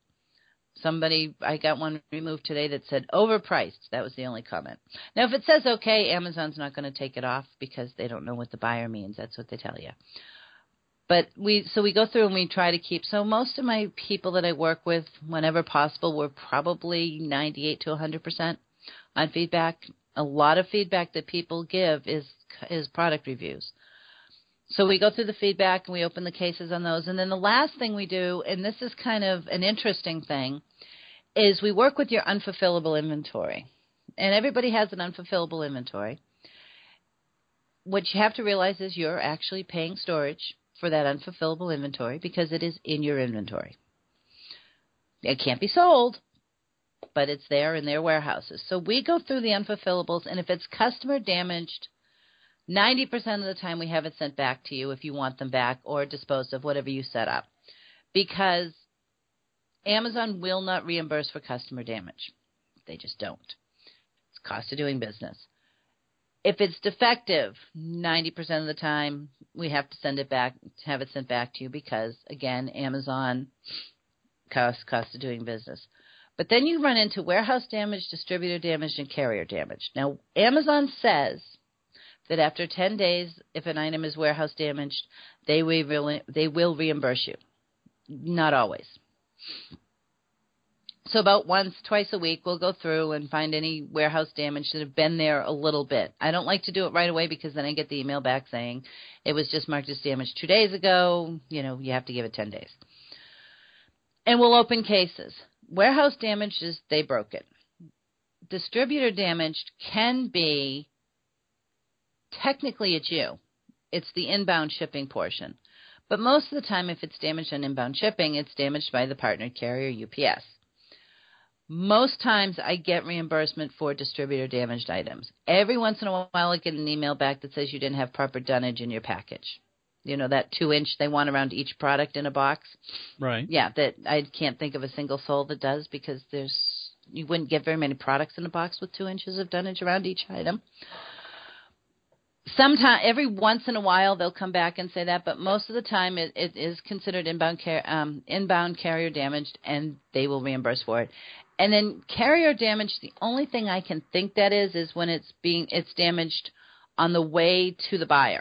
I got one removed today that said overpriced. That was the only comment. Now, if it says okay, Amazon's not going to take it off because they don't know what the buyer means. That's what they tell you. But we go through and we try to keep. So most of my people that I work with, whenever possible, we're probably 98 to 100% on feedback. A lot of feedback that people give is product reviews. So we go through the feedback and we open the cases on those. And then the last thing we do, and this is kind of an interesting thing, is we work with your unfulfillable inventory. and everybody has an unfulfillable inventory. What you have to realize is you're actually paying storage for that unfulfillable inventory because it is in your inventory. It can't be sold, but it's there in their warehouses. So we go through the unfulfillables, and if it's customer damaged, 90% of the time we have it sent back to you if you want them back or disposed of, whatever you set up. Because Amazon will not reimburse for customer damage. They just don't. It's cost of doing business. If it's defective, 90% of the time we have to send it back, have it sent back to you because, again, Amazon cost of doing business. But then you run into warehouse damage, distributor damage, and carrier damage. Now, Amazon says that after 10 days, if an item is warehouse damaged, they will reimburse you. Not always. So about twice a week, we'll go through and find any warehouse damage that have been there a little bit. I don't like to do it right away because then I get the email back saying it was just marked as damaged 2 days ago. You have to give it 10 days. And we'll open cases. Warehouse damage is they broke it. Distributor damaged can be, technically it's you. It's the inbound shipping portion. But most of the time, if it's damaged on inbound shipping, it's damaged by the partnered carrier, UPS. Most times I get reimbursement for distributor damaged items. Every once in a while I get an email back that says you didn't have proper dunnage in your package. That 2-inch they want around each product in a box. Right. Yeah, that I can't think of a single soul that does because you wouldn't get very many products in a box with 2 inches of dunnage around each item. Sometimes, every once in a while, they'll come back and say that, but most of the time it is considered inbound carrier damaged, and they will reimburse for it. And then carrier damage, the only thing I can think that is when it's damaged on the way to the buyer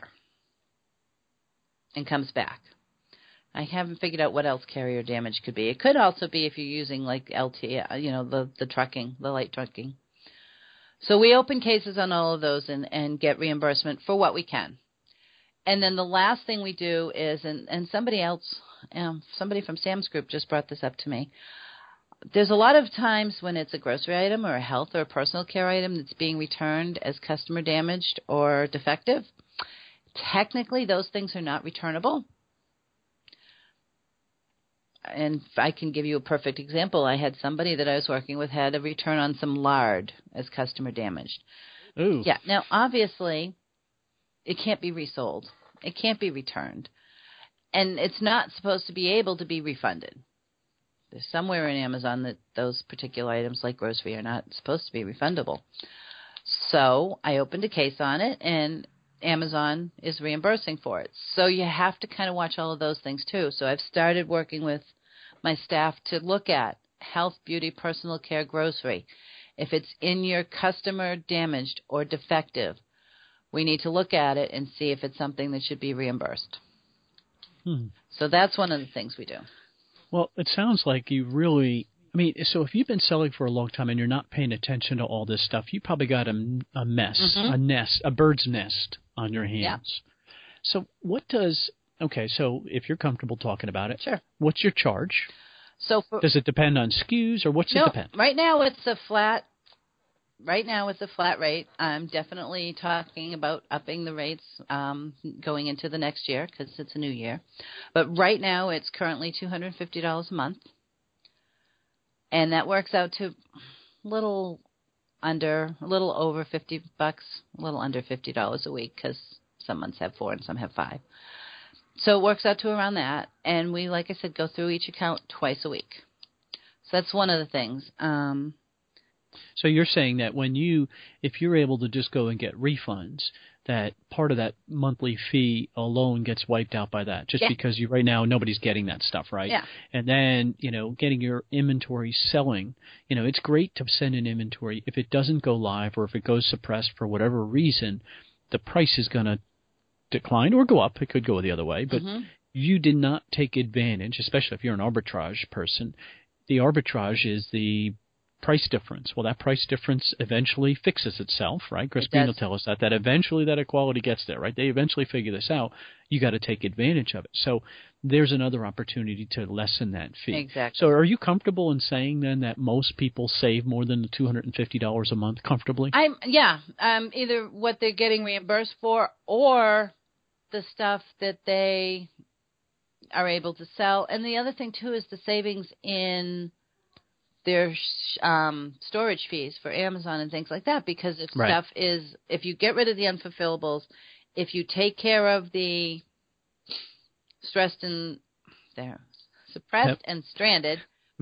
and comes back. I haven't figured out what else carrier damage could be. It could also be if you're using like LT, the trucking, the light trucking. So we open cases on all of those and get reimbursement for what we can. And then the last thing we do is, and somebody from Sam's Group just brought this up to me. There's a lot of times when it's a grocery item or a health or a personal care item that's being returned as customer damaged or defective. Technically, those things are not returnable. And I can give you a perfect example. I had somebody that I was working with had a return on some lard as customer damaged. Ooh. Yeah. Now, obviously, it can't be resold. It can't be returned. And it's not supposed to be able to be refunded. There's somewhere in Amazon that those particular items like grocery are not supposed to be refundable. So I opened a case on it, and Amazon is reimbursing for it. So you have to kind of watch all of those things too. So I've started working with my staff to look at health, beauty, personal care, grocery. If it's in your customer damaged or defective, we need to look at it and see if it's something that should be reimbursed. So that's one of the things we do. Well, it sounds like you really, so if you've been selling for a long time and you're not paying attention to all this stuff, you probably got a mess, a bird's nest on your hands. Yeah. So so if you're comfortable talking about it, sure. What's your charge? So does it depend on SKUs or what's it depend? Right now it's a flat rate. I'm definitely talking about upping the rates going into the next year because it's a new year. But right now it's currently $250 a month. And that works out to a little over $50, a little under $50 a week because some months have 4 and some have 5. So it works out to around that. And we, like I said, go through each account twice a week. So that's one of the things. So you're saying that if you're able to just go and get refunds, that part of that monthly fee alone gets wiped out by that, just because right now nobody's getting that stuff, right? Yeah. And then, getting your inventory selling, it's great to send an inventory. If it doesn't go live or if it goes suppressed for whatever reason, the price is going to decline or go up. It could go the other way, but you did not take advantage, especially if you're an arbitrage person. The arbitrage is the price difference. Well, that price difference eventually fixes itself, right? Chris Bean will tell us that eventually that equality gets there, right? They eventually figure this out. You got to take advantage of it. So there's another opportunity to lessen that fee. Exactly. So are you comfortable in saying then that most people save more than the $250 a month comfortably? Either what they're getting reimbursed for or the stuff that they are able to sell. And the other thing, too, is the savings in their storage fees for Amazon and things like that. Because if you get rid of the unfulfillables, if you take care of the suppressed and stranded,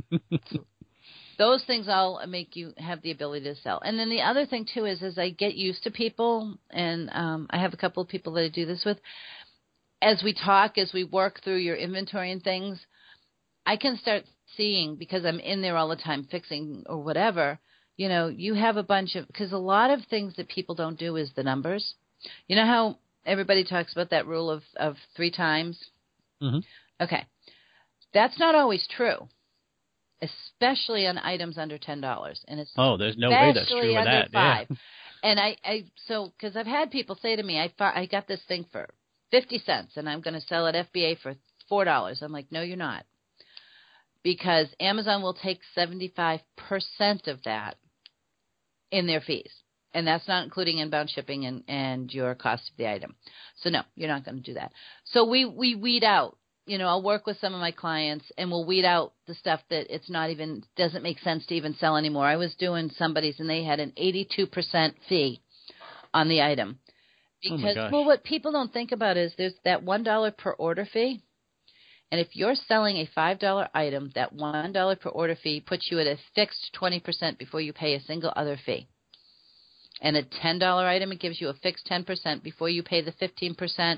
those things all make you have the ability to sell. And then the other thing, too, is as I get used to people, and I have a couple of people that I do this with, as we talk, as we work through your inventory and things, I can start seeing, because I'm in there all the time fixing or whatever, you have a bunch of, because a lot of things that people don't do is the numbers. You know how everybody talks about that rule of 3 times? Mm-hmm. Okay. That's not always true, especially on items under $10. And it's there's no way that's true with that. 5. Yeah. And because I've had people say to me, I got this thing for 50 cents and I'm going to sell it FBA for $4. I'm like, no, you're not. Because Amazon will take 75% of that in their fees. And that's not including inbound shipping and your cost of the item. So, no, you're not going to do that. So we weed out. I'll work with some of my clients, and we'll weed out the stuff that doesn't make sense to even sell anymore. I was doing somebody's, and they had an 82% fee on the item. Because, what people don't think about is there's that $1 per order fee. And if you're selling a $5 item, that $1 per order fee puts you at a fixed 20% before you pay a single other fee. And a $10 item, it gives you a fixed 10% before you pay the 15%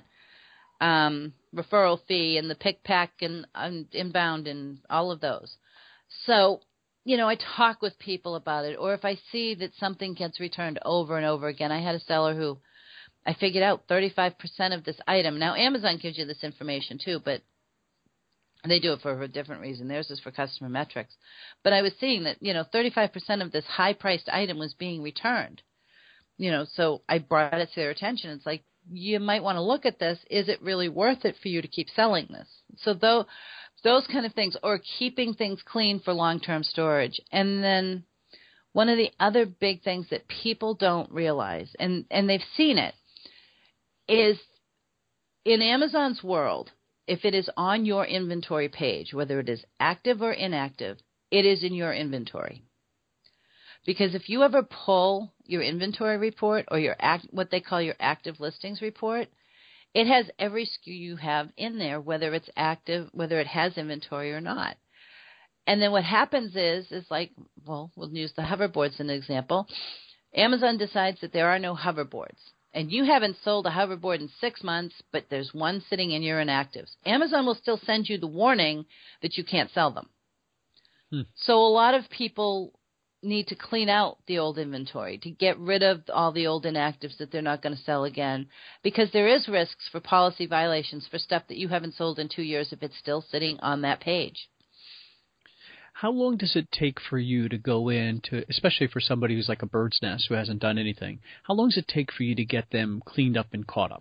referral fee and the pick, pack, and inbound and all of those. So, I talk with people about it. Or if I see that something gets returned over and over again, I had a seller who I figured out 35% of this item. Now, Amazon gives you this information too, but they do it for a different reason. Theirs is for customer metrics. But I was seeing that, 35% of this high-priced item was being returned. So I brought it to their attention. It's like, you might want to look at this. Is it really worth it for you to keep selling this? So those kind of things, or keeping things clean for long-term storage. And then one of the other big things that people don't realize, and they've seen it, is in Amazon's world, if it is on your inventory page, whether it is active or inactive, it is in your inventory. Because if you ever pull your inventory report or what they call your active listings report, it has every SKU you have in there, whether it's active, whether it has inventory or not. And then what happens is we'll use the hoverboards as an example. Amazon decides that there are no hoverboards. And you haven't sold a hoverboard in 6 months, but there's one sitting in your inactives. Amazon will still send you the warning that you can't sell them. So a lot of people need to clean out the old inventory, to get rid of all the old inactives that they're not going to sell again, because there is risks for policy violations for stuff that you haven't sold in 2 years if it's still sitting on that page. How long does it take for you to go in to, especially for somebody who's like a bird's nest who hasn't done anything, how long does it take for you to get them cleaned up and caught up?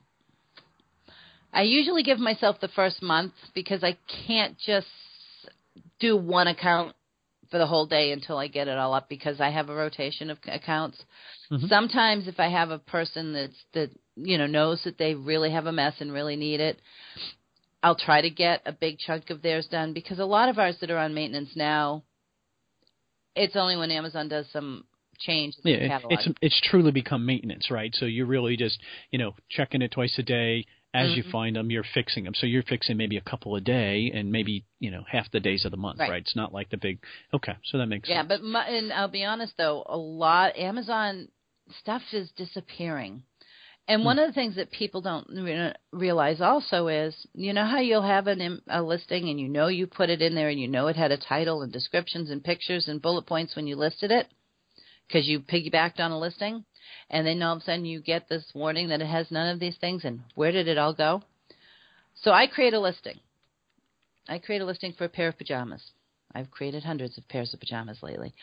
I usually give myself the first month because I can't just do one account for the whole day until I get it all up, because I have a rotation of accounts. Mm-hmm. Sometimes if I have a person that knows that they really have a mess and really need it, I'll try to get a big chunk of theirs done, because a lot of ours that are on maintenance now, it's only when Amazon does some change in the catalog. It's truly become maintenance, right? So you're really just, checking it twice a day. As you find them, you're fixing them. So you're fixing maybe a couple a day and maybe, half the days of the month, right? It's not like the big, okay, so that makes sense. Yeah, and I'll be honest, though, Amazon stuff is disappearing. And one of the things that people don't realize also is, how you'll have a listing and you put it in there and it had a title and descriptions and pictures and bullet points when you listed it because you piggybacked on a listing, and then all of a sudden you get this warning that it has none of these things, and where did it all go? So I create a listing. I create a listing for a pair of pajamas. I've created hundreds of pairs of pajamas lately.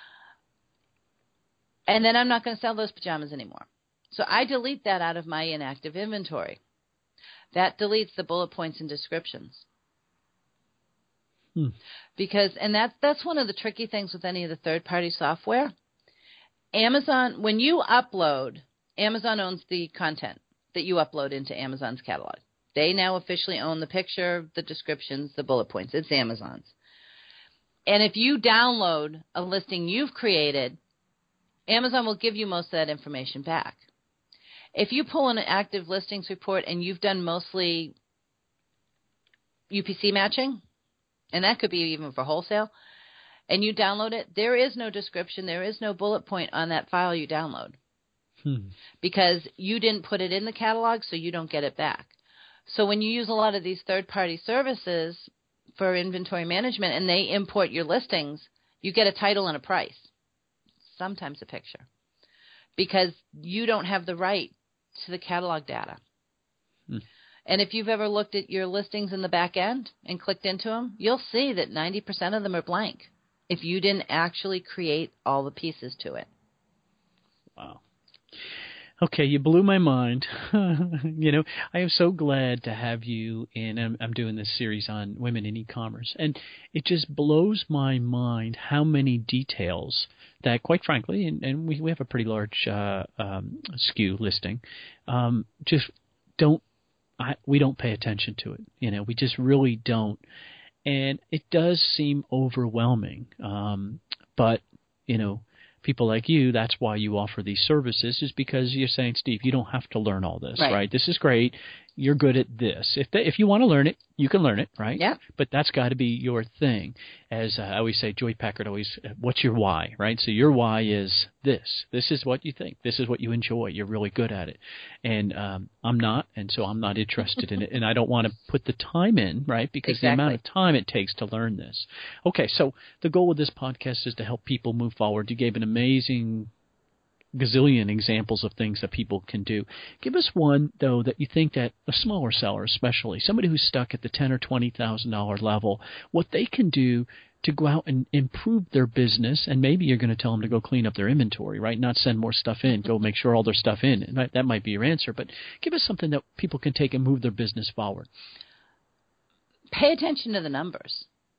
And then I'm not going to sell those pajamas anymore. So I delete that out of my inactive inventory. That deletes the bullet points and descriptions. Because, and that's one of the tricky things with any of the third-party software. Amazon, when you upload, Amazon owns the content that you upload into Amazon's catalog. They now officially own the picture, the descriptions, the bullet points. It's Amazon's. And if you download a listing you've created, Amazon will give you most of that information back. If you pull an active listings report and you've done mostly UPC matching, and that could be even for wholesale, and you download it, there is no description, there is no bullet point on that file you download. Because you didn't put it in the catalog, so you don't get it back. So when you use a lot of these third-party services for inventory management and they import your listings, you get a title and a price, sometimes a picture, because you don't have the right to the catalog data. And if you've ever looked at your listings in the back end and clicked into them, you'll see that 90% of them are blank if you didn't actually create all the pieces to it. Wow. Okay, you blew my mind. You know, I am so glad to have you in. I'm doing this series on women in e-commerce, and it just blows my mind how many details that, quite frankly, and we have a pretty large SKU listing, just we don't pay attention to it. You know, we just really don't, and it does seem overwhelming. But you know, people like you, that's why you offer these services, is because you're saying, Steve, you don't have to learn all this, right? This is great. You're good at this. If you want to learn it, you can learn it, right? Yeah. But that's got to be your thing. As I always say, Joy Packard always, what's your why, right? So your why is this. This is what you think. This is what you enjoy. You're really good at it. And I'm not, and so I'm not interested in it. And I don't want to put the time in, right? Because the amount of time it takes to learn this. Okay, so the goal of this podcast is to help people move forward. You gave an amazing gazillion examples of things that people can do. Give us one, though, that you think that a smaller seller, especially somebody who's stuck at the $10,000 or $20,000 level, what they can do to go out and improve their business. And maybe you're going to tell them to go clean up their inventory, right? Not send more stuff in. Go make sure all their stuff in. That might be your answer. But give us something that people can take and move their business forward. Pay attention to the numbers.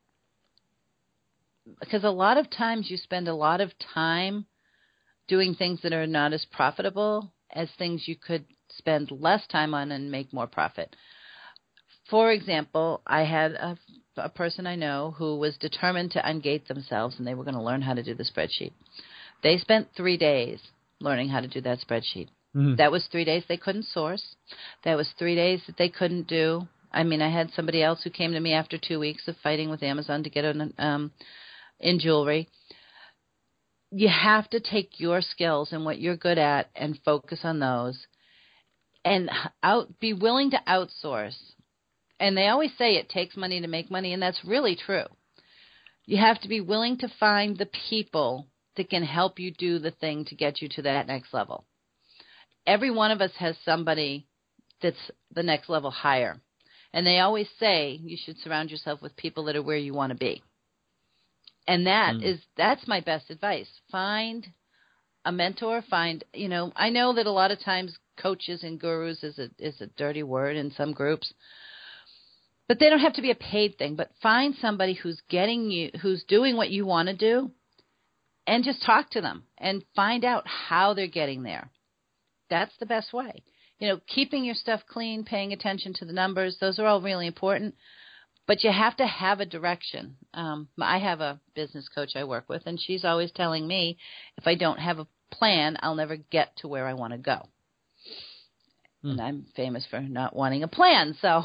Because a lot of times you spend a lot of time doing things that are not as profitable as things you could spend less time on and make more profit. For example, I had a person I know who was determined to ungate themselves, and they were going to learn how to do the spreadsheet. They spent 3 days learning how to do that spreadsheet. That was 3 days they couldn't source. That was 3 days that they couldn't do. I mean, I had somebody else who came to me after 2 weeks of fighting with Amazon to get in jewelry. You have to take your skills and what you're good at and focus on those, and be willing to outsource. And they always say it takes money to make money, and that's really true. You have to be willing to find the people that can help you do the thing to get you to that next level. Every one of us has somebody that's the next level higher. And they always say you should surround yourself with people that are where you want to be. And that's my best advice. Find a mentor. I know that a lot of times coaches and gurus is a dirty word in some groups, but they don't have to be a paid thing. But find somebody who's doing what you want to do, and just talk to them and find out how they're getting there. That's the best way. Keeping your stuff clean, paying attention to the numbers, those are all really important. But you have to have a direction. I have a business coach I work with, and she's always telling me if I don't have a plan, I'll never get to where I want to go. And I'm famous for not wanting a plan, so.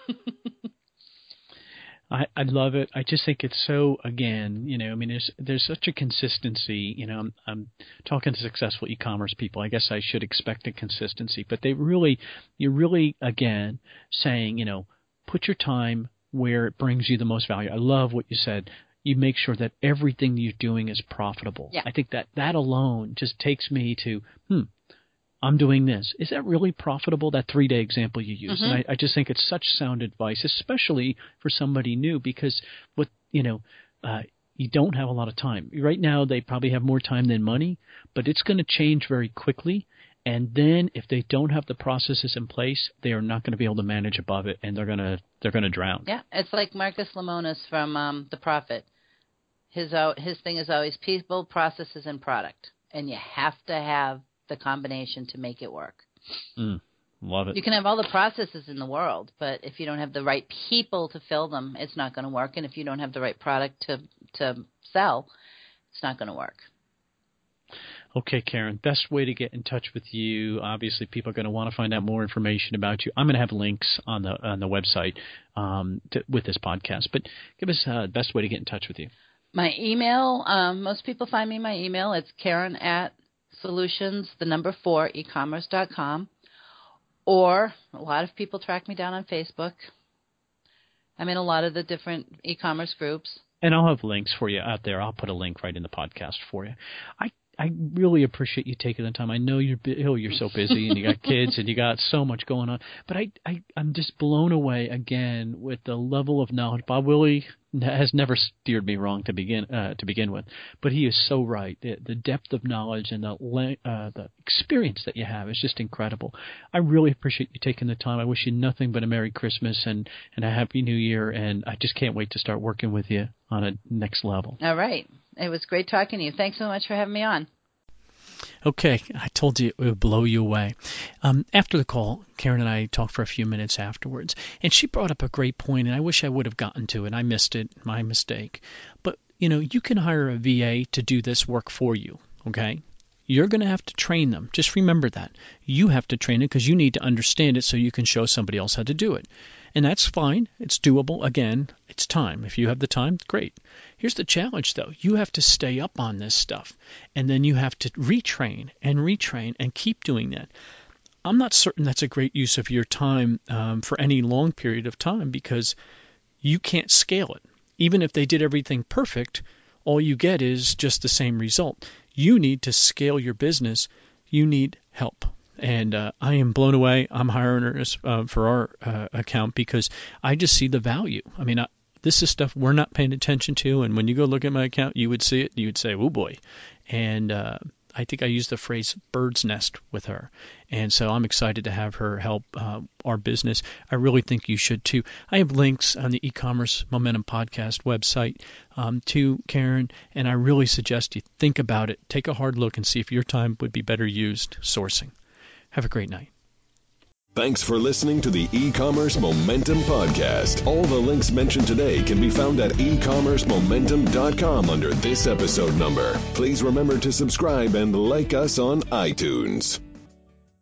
I love it. I just think it's so, again, there's such a consistency. I'm talking to successful e-commerce people. I guess I should expect a consistency, but you're really, again, saying, put your time where it brings you the most value. I love what you said. You make sure that everything you're doing is profitable. Yeah. I think that alone just takes me to, I'm doing this. Is that really profitable? That 3-day example you use. And I just think it's such sound advice, especially for somebody new, because you don't have a lot of time. Right now, they probably have more time than money, but it's going to change very quickly. And then if they don't have the processes in place, they are not going to be able to manage above it, and they're going to drown. Yeah, it's like Marcus Lemonis from The Prophet. His thing is always people, processes, and product, and you have to have the combination to make it work. Love it. You can have all the processes in the world, but if you don't have the right people to fill them, it's not going to work. And if you don't have the right product to sell, it's not going to work. Okay, Karen, best way to get in touch with you. Obviously, people are going to want to find out more information about you. I'm going to have links on the website with this podcast, but give us the best way to get in touch with you. My email, most people find me my email. It's Karen@solutions4ecommerce.com, or a lot of people track me down on Facebook. I'm in a lot of the different e-commerce groups. And I'll have links for you out there. I'll put a link right in the podcast for you. I really appreciate you taking the time. I know you're so busy and you got kids and you got so much going on, but I'm just blown away again with the level of knowledge. Bob Willie has never steered me wrong to begin with, but he is so right. The depth of knowledge and the experience that you have is just incredible. I really appreciate you taking the time. I wish you nothing but a Merry Christmas and a Happy New Year, and I just can't wait to start working with you on a next level. All right. It was great talking to you. Thanks so much for having me on. Okay, I told you it would blow you away. After the call, Karen and I talked for a few minutes afterwards, and she brought up a great point, and I wish I would have gotten to it. I missed it, my mistake. But, you can hire a VA to do this work for you, okay? You're going to have to train them. Just remember that. You have to train it because you need to understand it so you can show somebody else how to do it. And that's fine. It's doable. Again, it's time. If you have the time, great. Here's the challenge, though. You have to stay up on this stuff, and then you have to retrain and keep doing that. I'm not certain that's a great use of your time for any long period of time because you can't scale it. Even if they did everything perfect, all you get is just the same result. You need to scale your business. You need help. And I am blown away. I'm hiring her for our account because I just see the value. I mean, this is stuff we're not paying attention to. And when you go look at my account, you would see it. You would say, oh, boy. And I think I used the phrase bird's nest with her. And so I'm excited to have her help our business. I really think you should, too. I have links on the e-commerce Momentum Podcast website to Karen, and I really suggest you think about it. Take a hard look and see if your time would be better used sourcing. Have a great night. Thanks for listening to the E-Commerce Momentum Podcast. All the links mentioned today can be found at ecommercemomentum.com under this episode number. Please remember to subscribe and like us on iTunes.